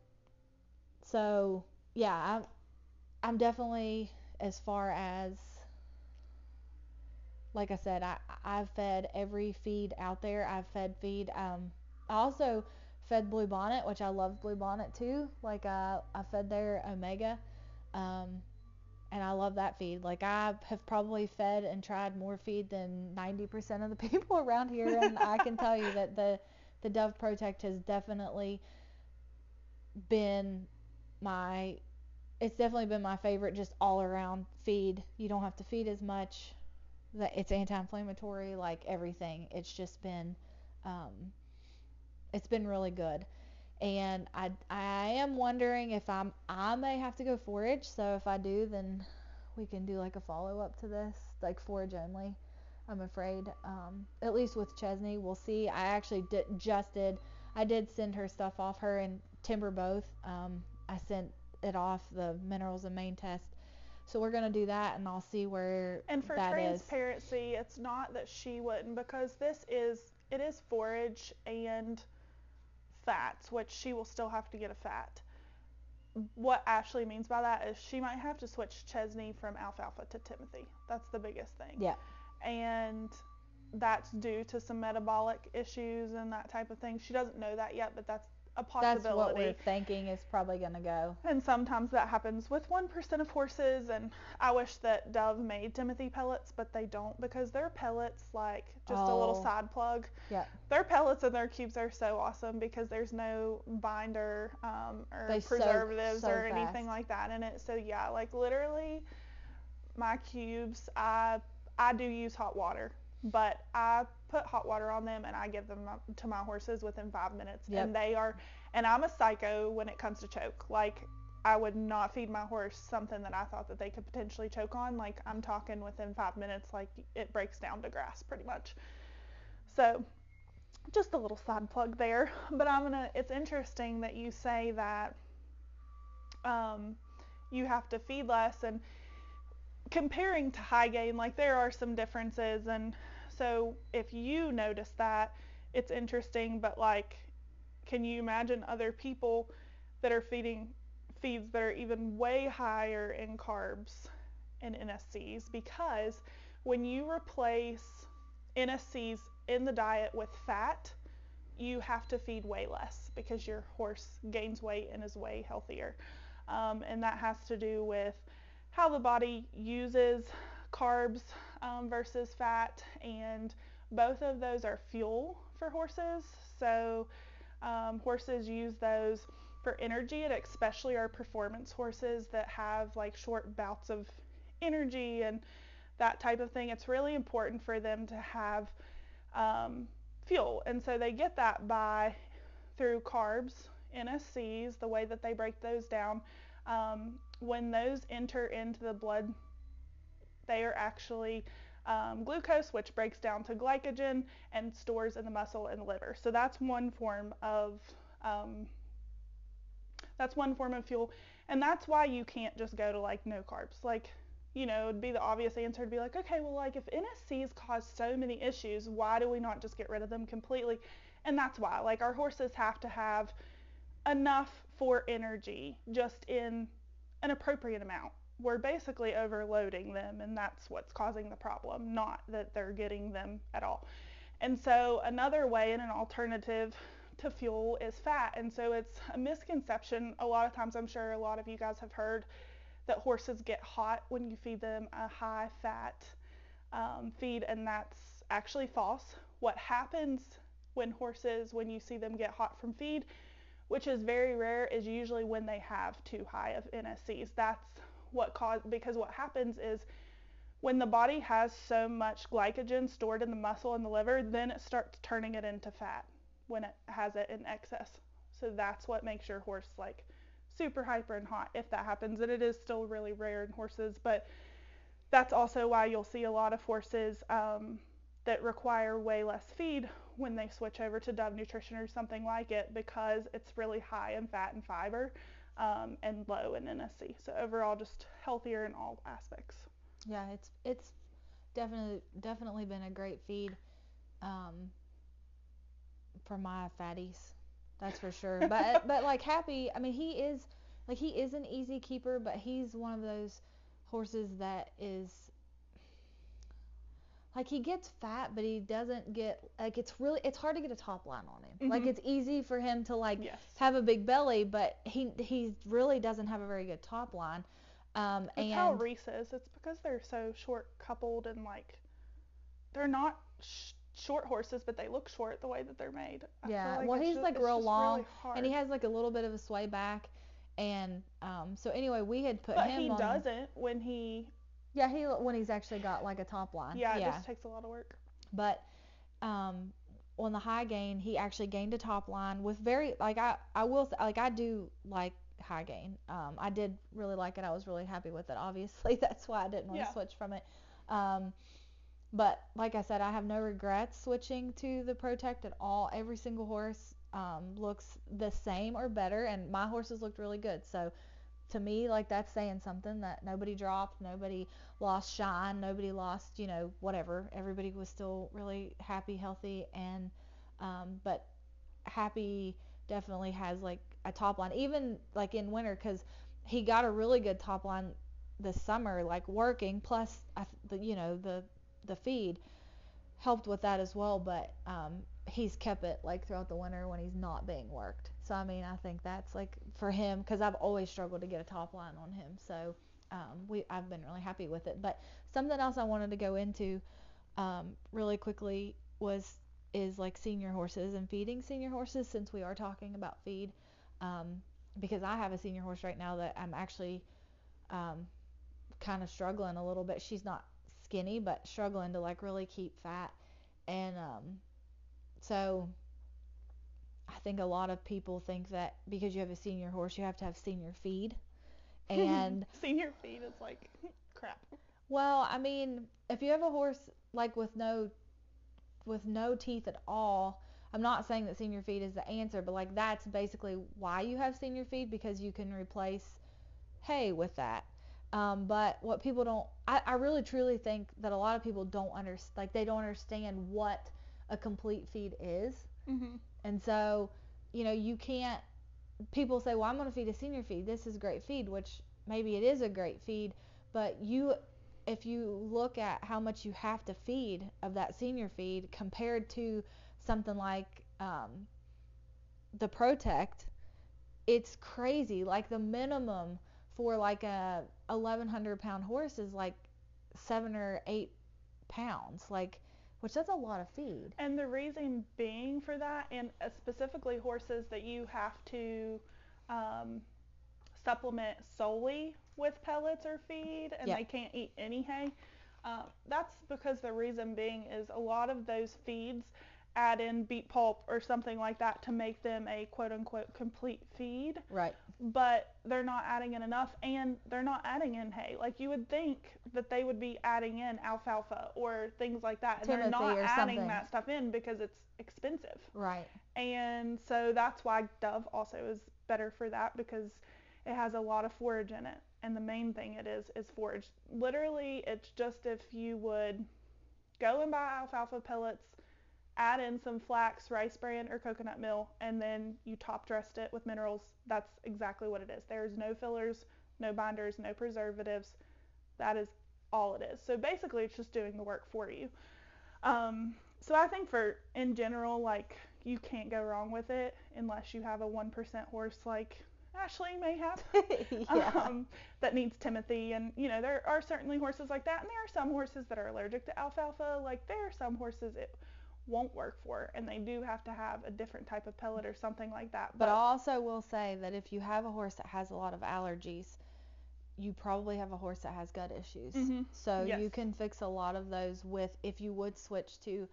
so yeah, I'm, I'm definitely, as far as, like I said, I, I've fed every feed out there. I've fed feed. Um, I also fed Blue Bonnet, which I love Blue Bonnet too. Like uh, I fed their Omega, um, and I love that feed. Like I have probably fed and tried more feed than ninety percent of the people around here, and I can tell you that the the Dove Protect has definitely been my. It's definitely been my favorite, just all around feed. You don't have to feed as much. That it's anti-inflammatory, like everything. It's just been, um, it's been really good. And I, I am wondering if I'm, I may have to go forage. So if I do, then we can do like a follow-up to this, like forage only. I'm afraid, um, at least with Chesney, we'll see. I actually did, just did, I did send her stuff off, her and Timber both. Um, I sent it off, the minerals and main test, So we're gonna do that, and I'll see where And for that is. transparency, it's not that she wouldn't, because this is, it is forage and fats, which she will still have to get a fat. What Ashley means by that is she might have to switch Chesney from alfalfa to Timothy. That's the biggest thing. Yeah. And that's due to some metabolic issues and that type of thing. She doesn't know that yet, but that's a possibility. That's what we're thinking is probably going to go. And sometimes that happens with one percent of horses, and I wish that Dove made Timothy pellets, but they don't, because their pellets, like just Oh. a little side plug, Yeah. their pellets and their cubes are so awesome because there's no binder um, or They soak preservatives so or anything fast. like that in it. So yeah, like literally my cubes, I I do use hot water, but I put hot water on them and I give them to my horses within five minutes. Yep. And they are, and I'm a psycho when it comes to choke. Like I would not feed my horse something that I thought that they could potentially choke on. Like I'm talking within five minutes, like it breaks down to grass pretty much. So just a little side plug there. But I'm gonna, it's interesting that you say that um, you have to feed less, and comparing to high gain, like there are some differences. And so if you notice that, it's interesting, but like, can you imagine other people that are feeding feeds that are even way higher in carbs and N S Cs? Because when you replace N S Cs in the diet with fat, you have to feed way less because your horse gains weight and is way healthier. Um, and that has to do with how the body uses carbs um, versus fat, and both of those are fuel for horses. So um, horses use those for energy, and especially our performance horses that have like short bouts of energy and that type of thing. It's really important for them to have um, fuel, and so they get that by through carbs, N S Cs, the way that they break those down. Um, when those enter into the blood, they are actually um, glucose, which breaks down to glycogen and stores in the muscle and liver. So that's one form of um, that's one form of fuel, and that's why you can't just go to like no carbs. Like, you know, it'd be the obvious answer to be like, okay, well, like if N S Cs cause so many issues, why do we not just get rid of them completely? And that's why, like, our horses have to have enough for energy, just in an appropriate amount. We're basically overloading them, and that's what's causing the problem, not that they're getting them at all. And so another way and an alternative to fuel is fat. And so it's a misconception. A lot of times, I'm sure a lot of you guys have heard that horses get hot when you feed them a high fat um, feed, and that's actually false. What happens when horses, when you see them get hot from feed, which is very rare, is usually when they have too high of N S Cs. That's what caused, because what happens is when the body has so much glycogen stored in the muscle and the liver, then it starts turning it into fat when it has it in excess. So that's what makes your horse like super hyper and hot if that happens. And it is still really rare in horses, but that's also why you'll see a lot of horses um, that require way less feed when they switch over to Dove Nutrition or something like it, because it's really high in fat and fiber um, and low in N S C. So overall, just healthier in all aspects. Yeah, it's it's definitely definitely been a great feed um, for my fatties. That's for sure. But but like Happy, I mean, he is like he is an easy keeper, but he's one of those horses that is like he gets fat, but he doesn't get like it's really it's hard to get a top line on him. Mm-hmm. Like it's easy for him to like Yes. have a big belly, but he he really doesn't have a very good top line. Um, That's and how Reese is. It's because they're so short coupled, and like they're not sh- short horses, but they look short the way that they're made. I feel yeah, like well it's he's ju- like it's real just long, really hard. and he has like a little bit of a sway back, and um, so anyway we had put But him he on. doesn't when he. Yeah, he when he's actually got like a top line. Yeah, it yeah. just takes a lot of work. But um, on the high gain, he actually gained a top line with very like I I will say, like I do like high gain. Um, I did really like it. I was really happy with it. Obviously, that's why I didn't want to Yeah. switch from it. Um, but like I said, I have no regrets switching to the Protect at all. Every single horse um, looks the same or better, and my horses looked really good. So to me, like, that's saying something, that nobody dropped, nobody lost shine, nobody lost, you know, whatever. Everybody was still really happy, healthy, and um, but Happy definitely has like a top line, even like in winter, because he got a really good top line this summer, like working. Plus, I, the, you know, the the feed helped with that as well. But um, he's kept it like throughout the winter when he's not being worked. So I mean, I think that's like for him, because I've always struggled to get a top line on him. So um, we I've been really happy with it. But something else I wanted to go into um, really quickly was is like senior horses and feeding senior horses, since we are talking about feed, um, because I have a senior horse right now that I'm actually um, kind of struggling a little bit. She's not skinny, but struggling to like really keep fat, and um, so I think a lot of people think that because you have a senior horse, you have to have senior feed, and Senior feed is like crap. well, I mean, if you have a horse like with no with no teeth at all, I'm not saying that senior feed is the answer, but like that's basically why you have senior feed, because you can replace hay with that. Um, but what people don't, I, I really truly think that a lot of people don't understand, like they don't understand what a complete feed is. Mhm. And so, you know, you can't, people say, well, I'm going to feed a senior feed. This is great feed, which maybe it is a great feed, but you, if you look at how much you have to feed of that senior feed compared to something like um, the Protect, it's crazy. Like the minimum for like a eleven hundred pound horse is like seven or eight pounds, like, which that's a lot of feed. And the reason being for that, and uh, specifically horses that you have to um, supplement solely with pellets or feed, and Yep. they can't eat any hay, uh, that's because the reason being is a lot of those feeds add in beet pulp or something like that to make them a quote unquote complete feed. Right. But they're not adding in enough, and they're not adding in hay. Like you would think that they would be adding in alfalfa or things like that, and Timothy they're not or adding something. that stuff in because it's expensive. Right. And so that's why Dove also is better for that, because it has a lot of forage in it. And the main thing it is is forage. Literally, it's just if you would go and buy alfalfa pellets, add in some flax, rice bran, or coconut meal, and then you top dressed it with minerals. That's exactly what it is. There's no fillers, no binders, no preservatives. That is all it is. So basically, it's just doing the work for you. Um, so I think for, in general, like, you can't go wrong with it unless you have a one percent horse like Ashley may have, Yeah. um, that needs Timothy. And, you know, there are certainly horses like that. And there are some horses that are allergic to alfalfa. Like, there are some horses it won't work for, and they do have to have a different type of pellet or something like that. But I also will say that if you have a horse that has a lot of allergies, you probably have a horse that has gut issues. Mhm. So Yes. you can fix a lot of those with, if you would switch to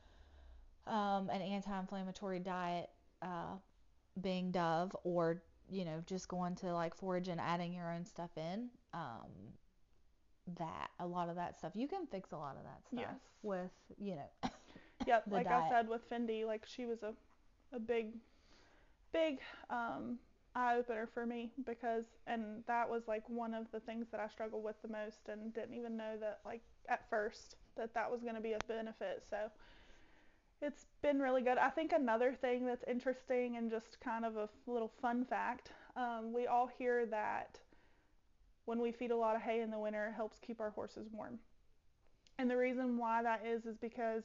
um, an anti-inflammatory diet, uh, being Dove, or, you know, just going to like forage and adding your own stuff in, um, that, a lot of that stuff, you can fix a lot of that stuff Yes. with, you know, Yep, the like diet. I said with Fendi, like she was a, a big, big um, eye opener for me, because, and that was like one of the things that I struggled with the most, and didn't even know that, like, at first that that was going to be a benefit. So it's been really good. I think another thing that's interesting and just kind of a little fun fact, um, we all hear that when we feed a lot of hay in the winter, it helps keep our horses warm. And the reason why that is is because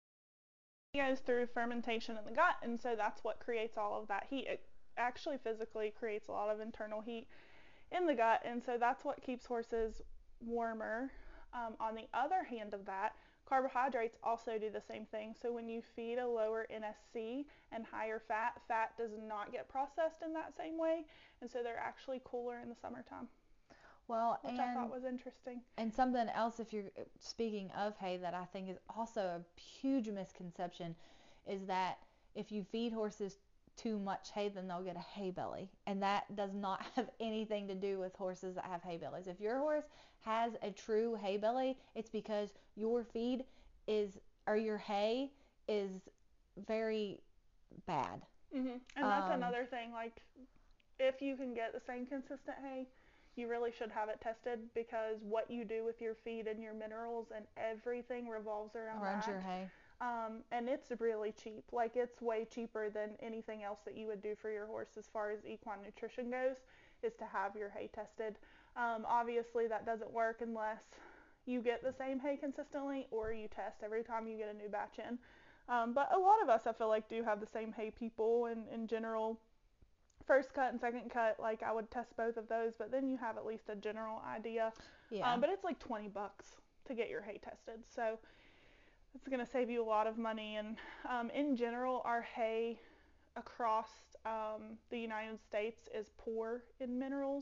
it goes through fermentation in the gut, and so that's what creates all of that heat. It actually physically creates a lot of internal heat in the gut, and so that's what keeps horses warmer. Um, on the other hand of that, carbohydrates also do the same thing. So when you feed a lower N S C and higher fat, fat does not get processed in that same way, and so they're actually cooler in the summertime. Well, which and I thought was interesting. And something else, if you're speaking of hay, that I think is also a huge misconception, is that if you feed horses too much hay, then they'll get a hay belly. And that does not have anything to do with horses that have hay bellies. If your horse has a true hay belly, it's because your feed is, or your hay is very bad. Mhm. And that's Um, another thing, like, if you can get the same consistent hay, you really should have it tested, because what you do with your feed and your minerals and everything revolves around, Around that. your hay. Um, and it's really cheap. Like, it's way cheaper than anything else that you would do for your horse as far as equine nutrition goes, is to have your hay tested. Um, obviously, that doesn't work unless you get the same hay consistently or you test every time you get a new batch in. Um, but a lot of us, I feel like, do have the same hay people, and in general, first cut and second cut, like, I would test both of those, but then you have at least a general idea. Yeah. Um, but it's like twenty bucks to get your hay tested, so it's going to save you a lot of money. And um, in general, our hay across um, the United States is poor in minerals,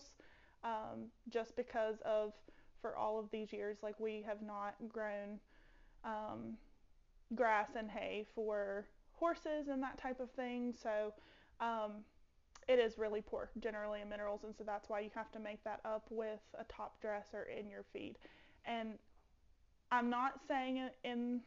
um, just because of, for all of these years, like, we have not grown um, grass and hay for horses and that type of thing, so um, it is really poor generally in minerals, and so that's why you have to make that up with a top dresser in your feed. And I'm not saying it in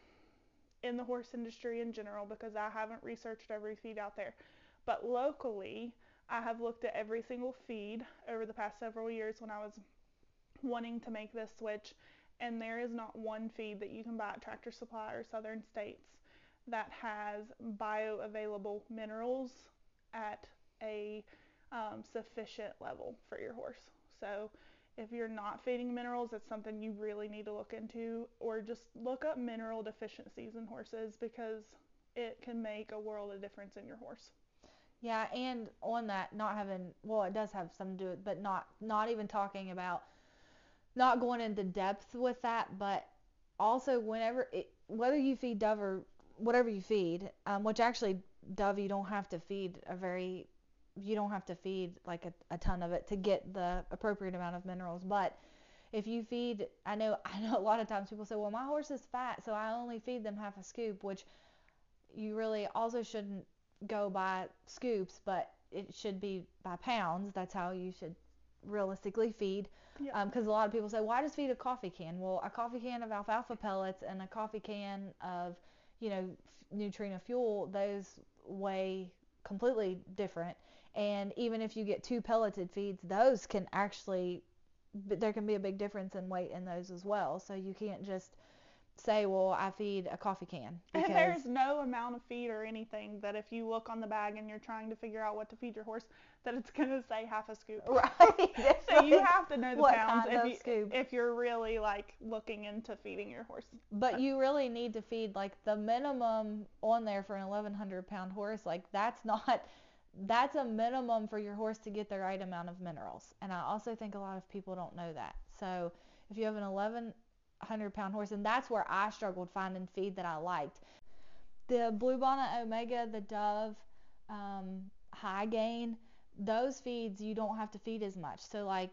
in the horse industry in general, because I haven't researched every feed out there, but locally I have looked at every single feed over the past several years when I was wanting to make this switch, and there is not one feed that you can buy at Tractor Supply or Southern States that has bioavailable minerals at a um, sufficient level for your horse. So if you're not feeding minerals, it's something you really need to look into, or just look up mineral deficiencies in horses, because it can make a world of difference in your horse. Yeah, and on that, not having, well, it does have something to do with, but not not even talking about, not going into depth with that, but also whenever, it, whether you feed Dove or whatever you feed, um, which actually Dove, you don't have to feed a very, you don't have to feed like a, a ton of it to get the appropriate amount of minerals. But if you feed, I know, I know a lot of times people say, well, my horse is fat, so I only feed them half a scoop, which you really also shouldn't go by scoops, but it should be by pounds. That's how you should realistically feed. Yeah. Because um, a lot of people say, well, I just feed a coffee can. Well, a coffee can of alfalfa pellets and a coffee can of, you know, Nutrena fuel, those weigh completely different. And even if you get two pelleted feeds, those can actually, there can be a big difference in weight in those as well. So you can't just say, well, I feed a coffee can. And there's no amount of feed or anything that if you look on the bag and you're trying to figure out what to feed your horse, that it's going to say half a scoop. Right. So you have to know the what pounds kind if, of you, scoop. if you're really like looking into feeding your horse. But you really need to feed like the minimum on there for an eleven hundred pound horse. Like that's not, that's a minimum for your horse to get the right amount of minerals. And I also think a lot of people don't know that. So if you have an eleven hundred pound horse, and that's where I struggled finding feed that I liked. The Bluebonnet Omega, the Dove, um, High Gain, those feeds you don't have to feed as much. So like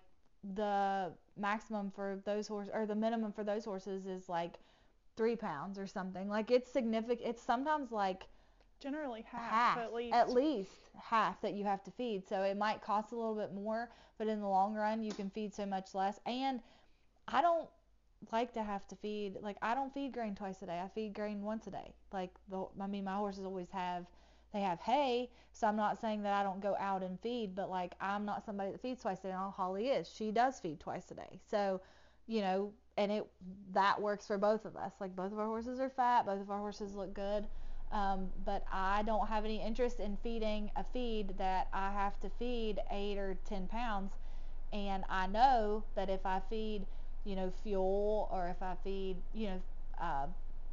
the maximum for those horses, or the minimum for those horses is like three pounds or something. Like it's significant. It's sometimes like generally half, half at least. At least half that you have to feed. So it might cost a little bit more, but in the long run you can feed so much less. And I don't like to have to feed, like I don't feed grain twice a day. I feed grain once a day. Like the, I mean my horses always have, they have hay, so I'm not saying that I don't go out and feed, but like I'm not somebody that feeds twice a day. Now Holly is. She does feed twice a day. So, you know, and it, that works for both of us. Like both of our horses are fat, both of our horses look good. Um, but I don't have any interest in feeding a feed that I have to feed eight or ten pounds. And I know that if I feed, you know, fuel, or if I feed, you know, uh,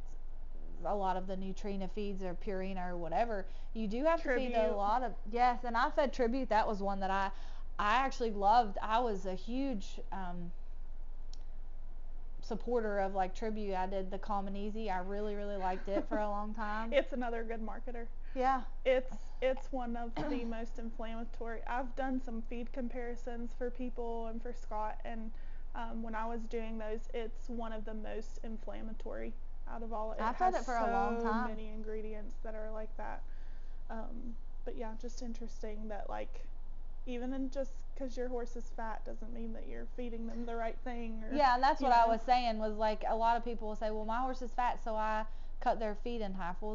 a lot of the Nutrena feeds or Purina or whatever, you do have Tribute. to feed a lot of, yes, and I fed Tribute. That was one that I, I actually loved. I was a huge um, supporter of like Tribute. I did the Calm and Easy. I really, really liked it for a long time. It's another good marketer. Yeah. It's it's one of the most inflammatory. I've done some feed comparisons for people and for Scott, and um, when I was doing those, it's one of the most inflammatory out of all. It I've has had it for so a long time. many ingredients that are like that. Um, but yeah, just interesting that like even in just because your horse is fat doesn't mean that you're feeding them the right thing. Or, yeah, and that's what know. I was saying was like a lot of people will say, well, my horse is fat, so I cut their feed in half. Well, that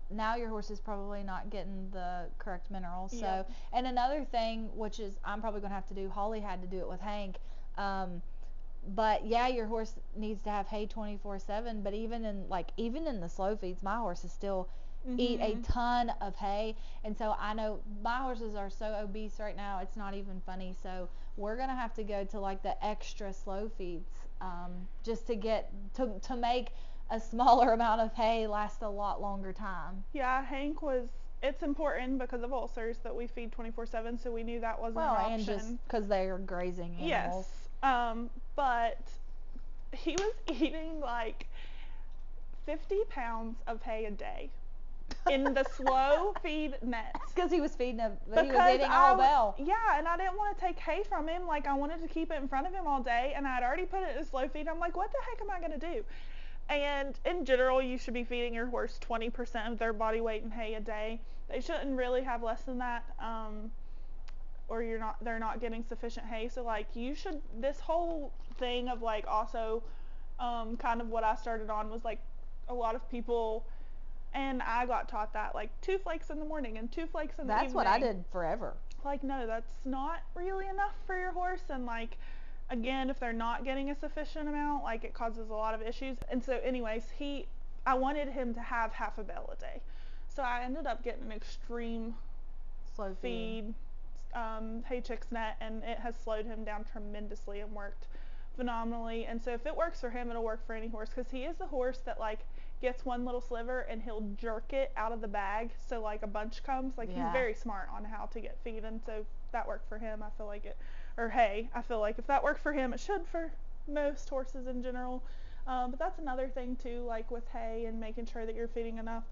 now your horse is probably not getting the correct minerals. So, Yep. and another thing, which is I'm probably going to have to do, Holly had to do it with Hank. Um, but yeah, your horse needs to have hay twenty-four seven, but even in like even in the slow feeds, my horses still eat a Mhm. ton of hay. And so I know my horses are so obese right now, it's not even funny. So we're going to have to go to like the extra slow feeds um, just to get to to make a smaller amount of hay last a lot longer time. Yeah, Hank was. It's important because of ulcers that we feed twenty-four seven, so we knew that wasn't Well, an and option. just because they are grazing animals. Yes. Um, but he was eating like fifty pounds of hay a day in the slow feed net. Because he was feeding a, he was Because eating a I whole w- bell. Yeah, and I didn't want to take hay from him. Like, I wanted to keep it in front of him all day, and I'd already put it in slow feed. I'm like, what the heck am I going to do? And in general, you should be feeding your horse twenty percent of their body weight in hay a day. They shouldn't really have less than that, um, or you're not, they're not getting sufficient hay. So, like, you should, this whole thing of, like, also um, kind of what I started on was, like, a lot of people, and I got taught that, like, two flakes in the morning and two flakes in the That's evening. what I did forever. Like, no, that's not really enough for your horse. And, like, again, if they're not getting a sufficient amount, like, it causes a lot of issues. And so anyways, he, I wanted him to have half a bale a day. So I ended up getting an extreme Slow feed. feed, um, Hay Chicks net, and it has slowed him down tremendously and worked phenomenally. And so if it works for him, it'll work for any horse, because he is the horse that, like, gets one little sliver and he'll jerk it out of the bag so, like, a bunch comes. Like, Yeah. he's very smart on how to get feed, and so that worked for him. I feel like it, or hay, I feel like if that worked for him, it should for most horses in general. Um, but that's another thing too, like with hay and making sure that you're feeding enough.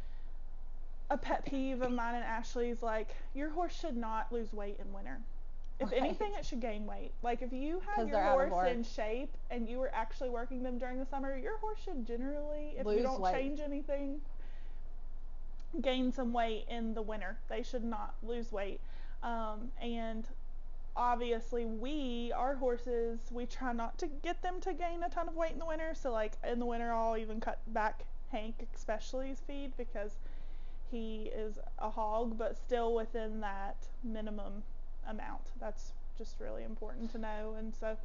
A pet peeve of mine and Ashley's, like, your horse should not lose weight in winter. If Right. anything, it should gain weight. Like, if you 'Cause have your they're out of horse in work. shape and you were actually working them during the summer, your horse should generally, if Lose you don't weight. change anything, gain some weight in the winter. They should not lose weight. Um, and obviously we, our horses, we try not to get them to gain a ton of weight in the winter. So, like, in the winter, I'll even cut back Hank especially's feed because he is a hog, but still within that minimum amount. That's just really important to know. And so,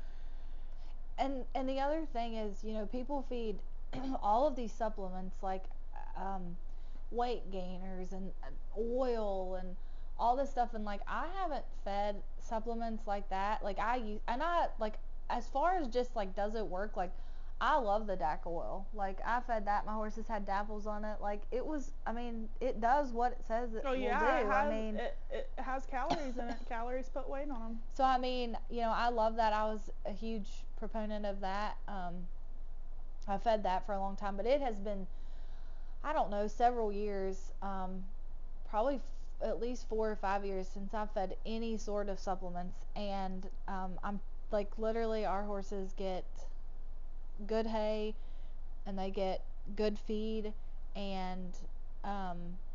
And and the other thing is, you know, people feed all of these supplements like um, weight gainers and uh, oil and all this stuff, and like I haven't fed supplements like that. Like I use, and I like as far as just like does it work? Like I love the D A C oil. Like I fed that. My horses had dapples on it. Like it was. I mean, it does what it says it oh will yeah, do. it has, I mean, it, it has calories in it. Calories put weight on them. so I mean, you know, I love that. I was a huge proponent of that. Um, I fed that for a long time, but it has been, I don't know, several years, um, probably f- at least four or five years since I've fed any sort of supplements, and um, I'm like literally our horses get good hay, and they get good feed, and um,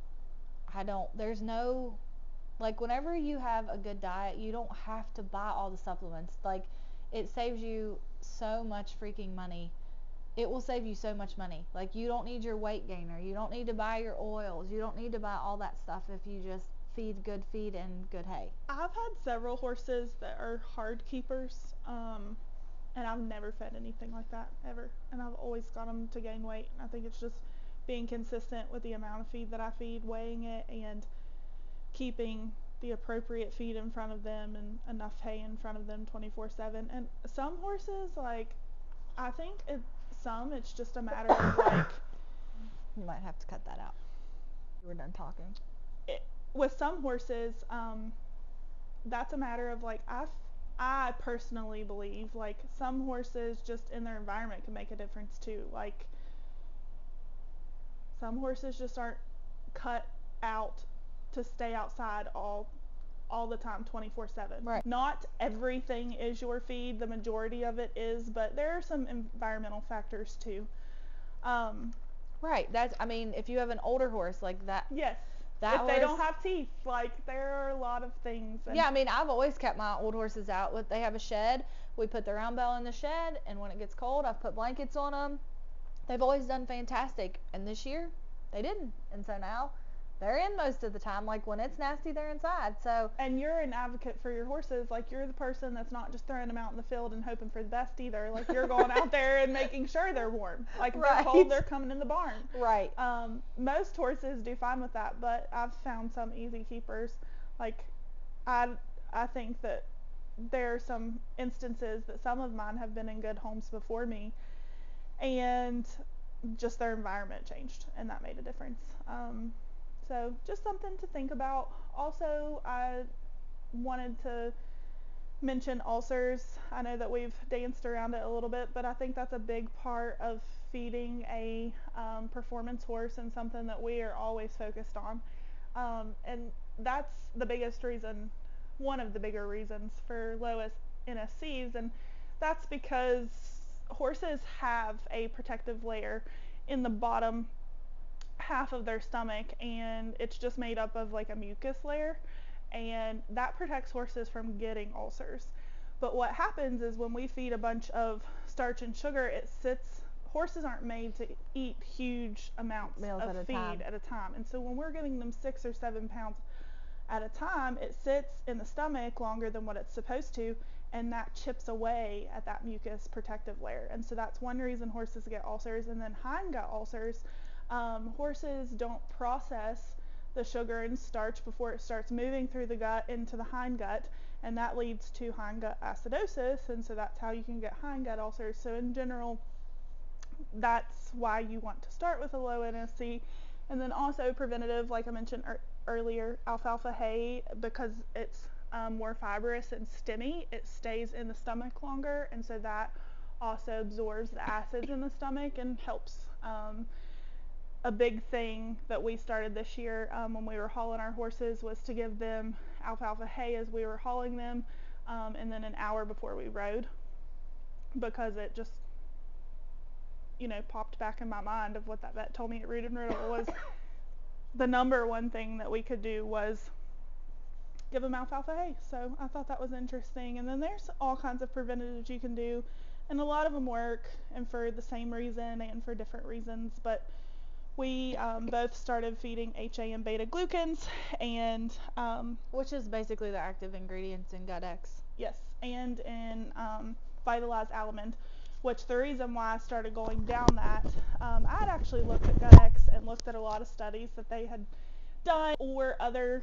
I don't. There's no like whenever you have a good diet, you don't have to buy all the supplements. Like it saves you so much freaking money. It will save you so much money. Like you don't need your weight gainer. You don't need to buy your oils. You don't need to buy all that stuff if you just feed good feed and good hay. I've had several horses that are hard keepers, um, and I've never fed anything like that ever. And I've always got them to gain weight. And I think it's just being consistent with the amount of feed that I feed, weighing it, and keeping the appropriate feed in front of them and enough hay in front of them twenty-four seven. And some horses, like, I think it, some it's just a matter of like, You might have to cut that out. You were done talking. it, with some horses, um, that's a matter of like, I, I personally believe like some horses just in their environment can make a difference too. Like some horses just aren't cut out to stay outside all all the time twenty-four seven. Right. Not everything is your feed, the majority of it is, but there are some environmental factors too. Um, Right. That's. I mean, if you have an older horse like that. yes. That if they horse- don't have teeth, like there are a lot of things. And Yeah, I mean, I've always kept my old horses out. With they have a shed. We put the round bell in the shed, and when it gets cold, I've put blankets on them. They've always done fantastic, and this year they didn't. And so now they're in most of the time. Like when it's nasty, they're inside. So And you're an advocate for your horses. Like you're the person that's not just throwing them out in the field and hoping for the best either. Like you're going out there and making sure they're warm. Like if Right. they're cold, they're coming in the barn. right. Um, most horses do fine with that, but I've found some easy keepers. Like I, I think that there are some instances that some of mine have been in good homes before me, and just their environment changed, and that made a difference. Um, so just something to think about. Also, I wanted to mention ulcers. I know that we've danced around it a little bit, but I think that's a big part of feeding a um, performance horse, and something that we are always focused on. Um, and that's the biggest reason, one of the bigger reasons for low N S Cs, and that's because horses have a protective layer in the bottom half of their stomach, and it's just made up of like a mucus layer, and that protects horses from getting ulcers. But what happens is when we feed a bunch of starch and sugar, it sits, horses aren't made to eat huge amounts Meals of at a feed time. at a time, and so when we're giving them six or seven pounds at a time, it sits in the stomach longer than what it's supposed to, and that chips away at that mucus protective layer. And so that's one reason horses get ulcers. And then hindgut ulcers, um, horses don't process the sugar and starch before it starts moving through the gut into the hindgut, and that leads to hindgut acidosis, and so that's how you can get hindgut ulcers. So in general, that's why you want to start with a low N S C. And then also preventative, like I mentioned er- earlier, alfalfa hay, because it's um, more fibrous and stemmy, it stays in the stomach longer, and so that also absorbs the acids in the stomach and helps. Um, a big thing that we started this year um, when we were hauling our horses was to give them alfalfa hay as we were hauling them, um, and then an hour before we rode, because it just, you know, popped back in my mind of what that vet told me at Root and Riddle was the number one thing that we could do was give them alfalfa hay. So I thought that was interesting. And then there's all kinds of preventatives you can do, and a lot of them work, and for the same reason and for different reasons. But we um, both started feeding H A and beta glucans, and um, Which is basically the active ingredients in Gut-X. yes, and in um, Vitalized Almond, which the reason why I started going down that, um, I had actually looked at Gut-X and looked at a lot of studies that they had done, or other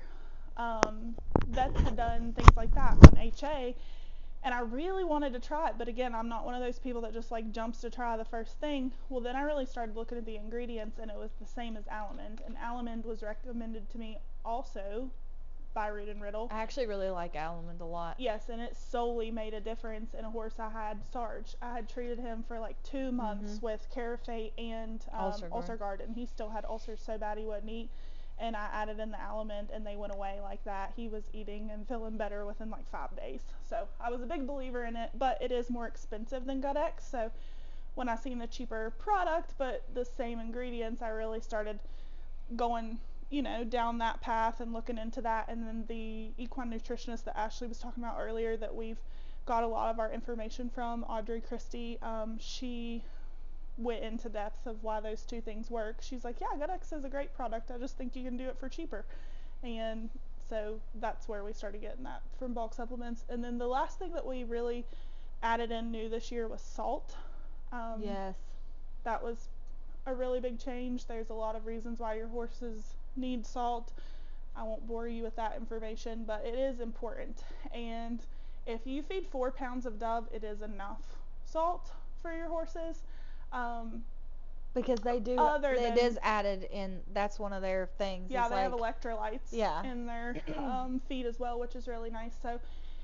um, vets had done things like that on H A, and I really wanted to try it, but again, I'm not one of those people that just like jumps to try the first thing. Well, then I really started looking at the ingredients, and it was the same as Almond, and Almond was recommended to me also by Root and Riddle. I actually really like Almond a lot. Yes, and it solely made a difference in a horse I had, Sarge. I had treated him for like two months Mhm. with Carafate and um, Ulcer Guard. Ulcer Guard, and he still had ulcers so bad he wouldn't eat. And I added in the Almond, and they went away like that. He was eating and feeling better within like five days. So I was a big believer in it, but it is more expensive than Gut-X. So when I seen the cheaper product but the same ingredients, I really started going, you know, down that path and looking into that. And then the equine nutritionist that Ashley was talking about earlier, that we've got a lot of our information from, Audrey Christie, um, she went into depth of why those two things work. She's like, yeah, Gut-X is a great product. I just think you can do it for cheaper. And so that's where we started getting that from bulk supplements. And then the last thing that we really added in new this year was salt. Um, Yes. That was a really big change. There's a lot of reasons why your horses need salt. I won't bore you with that information, but it is important. And if you feed four pounds of Dove, it is enough salt for your horses. Um, Because they do, Other it than- is added in, that's one of their things. yeah, is they like, have electrolytes Yeah. in their um, feed as well, which is really nice. So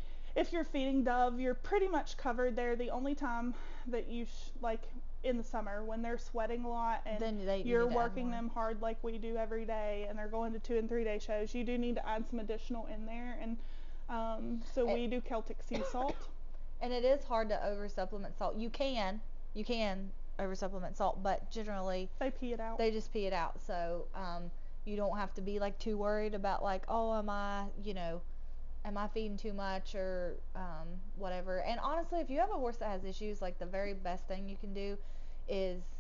if you're feeding Dove, you're pretty much covered there. The only time that you, sh- like in the summer when they're sweating a lot and Then they, you you're need to add working more. them hard like we do every day, and they're going to two and three day shows, you do need to add some additional in there. And um, so It- we do Celtic sea salt. And it is hard to over supplement salt. You can, you can over supplement salt, but generally They pee it out. they just pee it out. So um, you don't have to be like too worried about like, oh, am I, you know, am I feeding too much or um, whatever. And honestly, if you have a horse that has issues, like the very best thing you can do is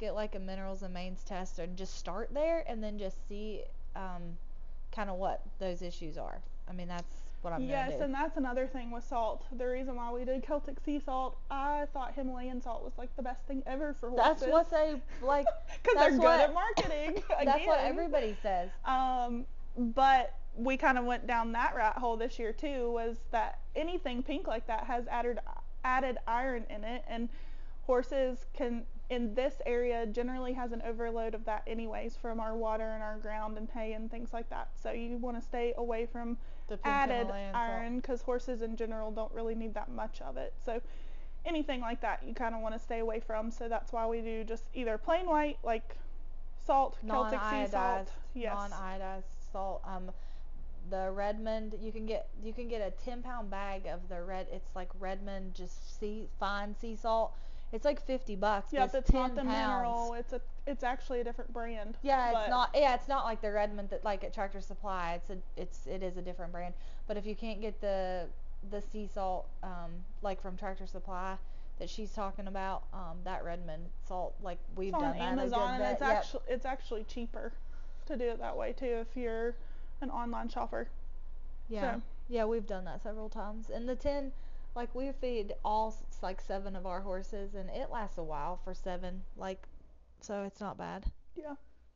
get like a minerals and mains test and just start there and then just see um, kind of what those issues are. I mean, that's what I'm yes, gonna do. and that's another thing with salt. The reason why we did Celtic sea salt, I thought Himalayan salt was like the best thing ever for horses. That's what they like. Because they're that's good what- at marketing. That's what again. everybody says. Um, but we kind of went down that rat hole this year too. Was that anything pink like that has added added iron in it, and horses can in this area generally has an overload of that anyways from our water and our ground and hay and things like that. So you want to stay away from The pink added Himalayan salt. iron because horses in general don't really need that much of it. So anything like that you kind of want to stay away from. So that's why we do just either plain white like salt, Celtic sea salt. Non-iodized, Yes. non-iodized salt. Um, the Redmond, you can get you can get a ten pound bag of the red. It's like Redmond, just sea fine sea salt. It's like fifty bucks. Yeah, but but it's it's ten not the pounds. mineral. It's a it's actually a different brand. Yeah, but it's not. Yeah, it's not like the Redmond that like at Tractor Supply. It's a it's it is a different brand. But if you can't get the the sea salt um like from Tractor Supply that she's talking about, um that Redmond salt, like we've It's done on that a Amazon good and bit. it's Yep. actually it's actually cheaper to do it that way too if you're an online shopper. Yeah. So. Yeah, we've done that several times. And the ten, like we feed all s- like seven of our horses, and it lasts a while for seven. Like, so it's not bad. Yeah.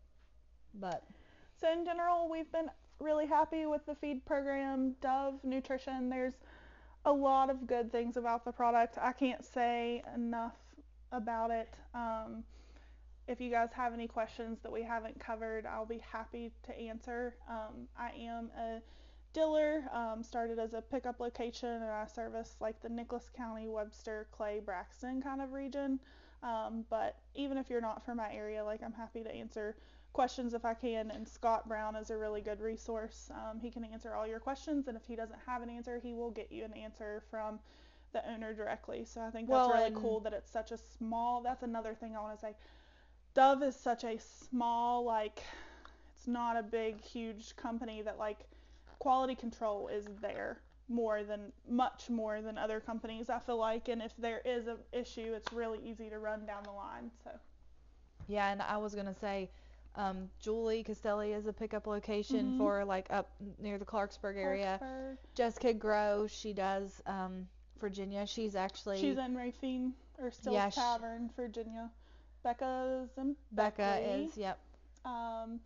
But So in general, we've been really happy with the feed program, Dove Nutrition. There's a lot of good things about the product. I can't say enough about it. Um, if you guys have any questions that we haven't covered, I'll be happy to answer. Um, I am a dealer, um, started as a pickup location, and I service like the Nicholas County, Webster, Clay, Braxton kind of region. Um, but even if you're not from my area, like I'm happy to answer questions if I can, and Scott Brown is a really good resource. Um, he can answer all your questions, and if he doesn't have an answer, he will get you an answer from the owner directly. So I think that's Well, really and- cool that it's such a small, that's another thing I want to say. Dove is such a small, like, it's not a big, huge company that, like, quality control is there more than, much more than other companies, I feel like, and if there is an issue, it's really easy to run down the line, so. yeah, and I was gonna say, um, Julie Castelli is a pickup location Mhm. for like up near the Clarksburg area. Clarksburg. Jessica Grow, she does um, Virginia. She's actually She's in Rafine, or Still's Yeah, sh- Tavern, Virginia. Becca's in Becca Beckley. is. Yep. Um,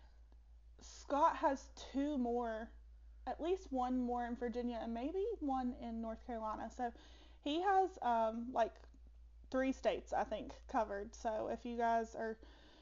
Scott has two more, at least one more in Virginia, and maybe one in North Carolina. So he has um, like three states, I think, covered. So if you guys are,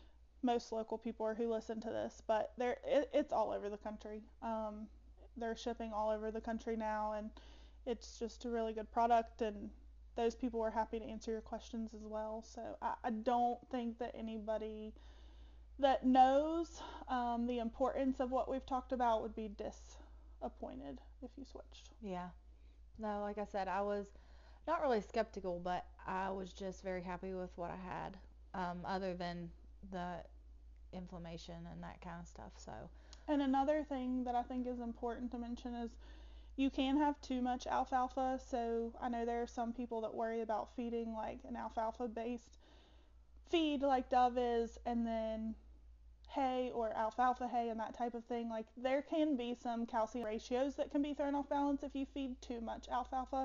most local people are who listen to this, but they're it, it's all over the country. Um, they're shipping all over the country now, and it's just a really good product, and those people are happy to answer your questions as well. So I, I don't think that anybody that knows um, the importance of what we've talked about would be disappointed if you switched. Yeah. No, like I said, I was not really skeptical, but I was just very happy with what I had, um, other than the inflammation and that kind of stuff. So, And another thing that I think is important to mention is you can have too much alfalfa. So I know there are some people that worry about feeding like an alfalfa based feed like Dove is, and then hay or alfalfa hay and that type of thing. Like there can be some calcium ratios that can be thrown off balance if you feed too much alfalfa.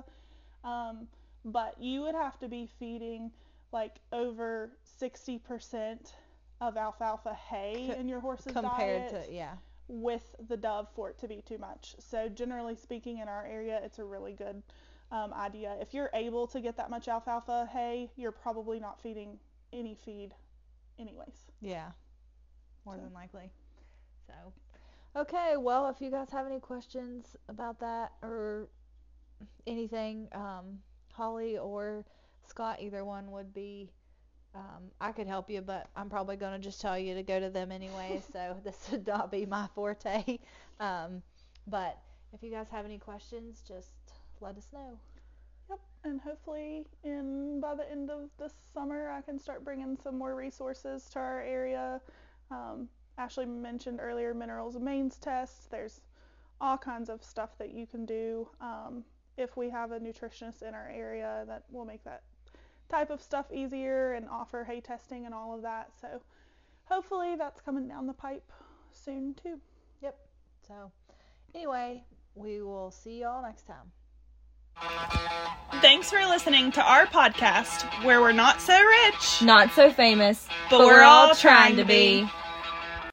Um, but you would have to be feeding like over sixty percent of alfalfa hay Co- in your horse's compared diet to, yeah. with the Dove for it to be too much. So generally speaking, in our area, it's a really good um, idea. If you're able to get that much alfalfa hay, you're probably not feeding any feed anyways. Yeah. More So. than likely. So, okay, well, if you guys have any questions about that or anything, um, Holly or Scott, either one would be, um, I could help you, but I'm probably going to just tell you to go to them anyway, so this would not be my forte. Um, but if you guys have any questions, just let us know. Yep, and hopefully in by the end of this summer, I can start bringing some more resources to our area. Um, Ashley mentioned earlier minerals and mains tests. There's all kinds of stuff that you can do um, if we have a nutritionist in our area that will make that type of stuff easier and offer hay testing and all of that. So hopefully that's coming down the pipe soon too. Yep. So anyway, we will see y'all next time. Thanks for listening to our podcast, where we're not so rich, Not so famous, but, we're all trying to be.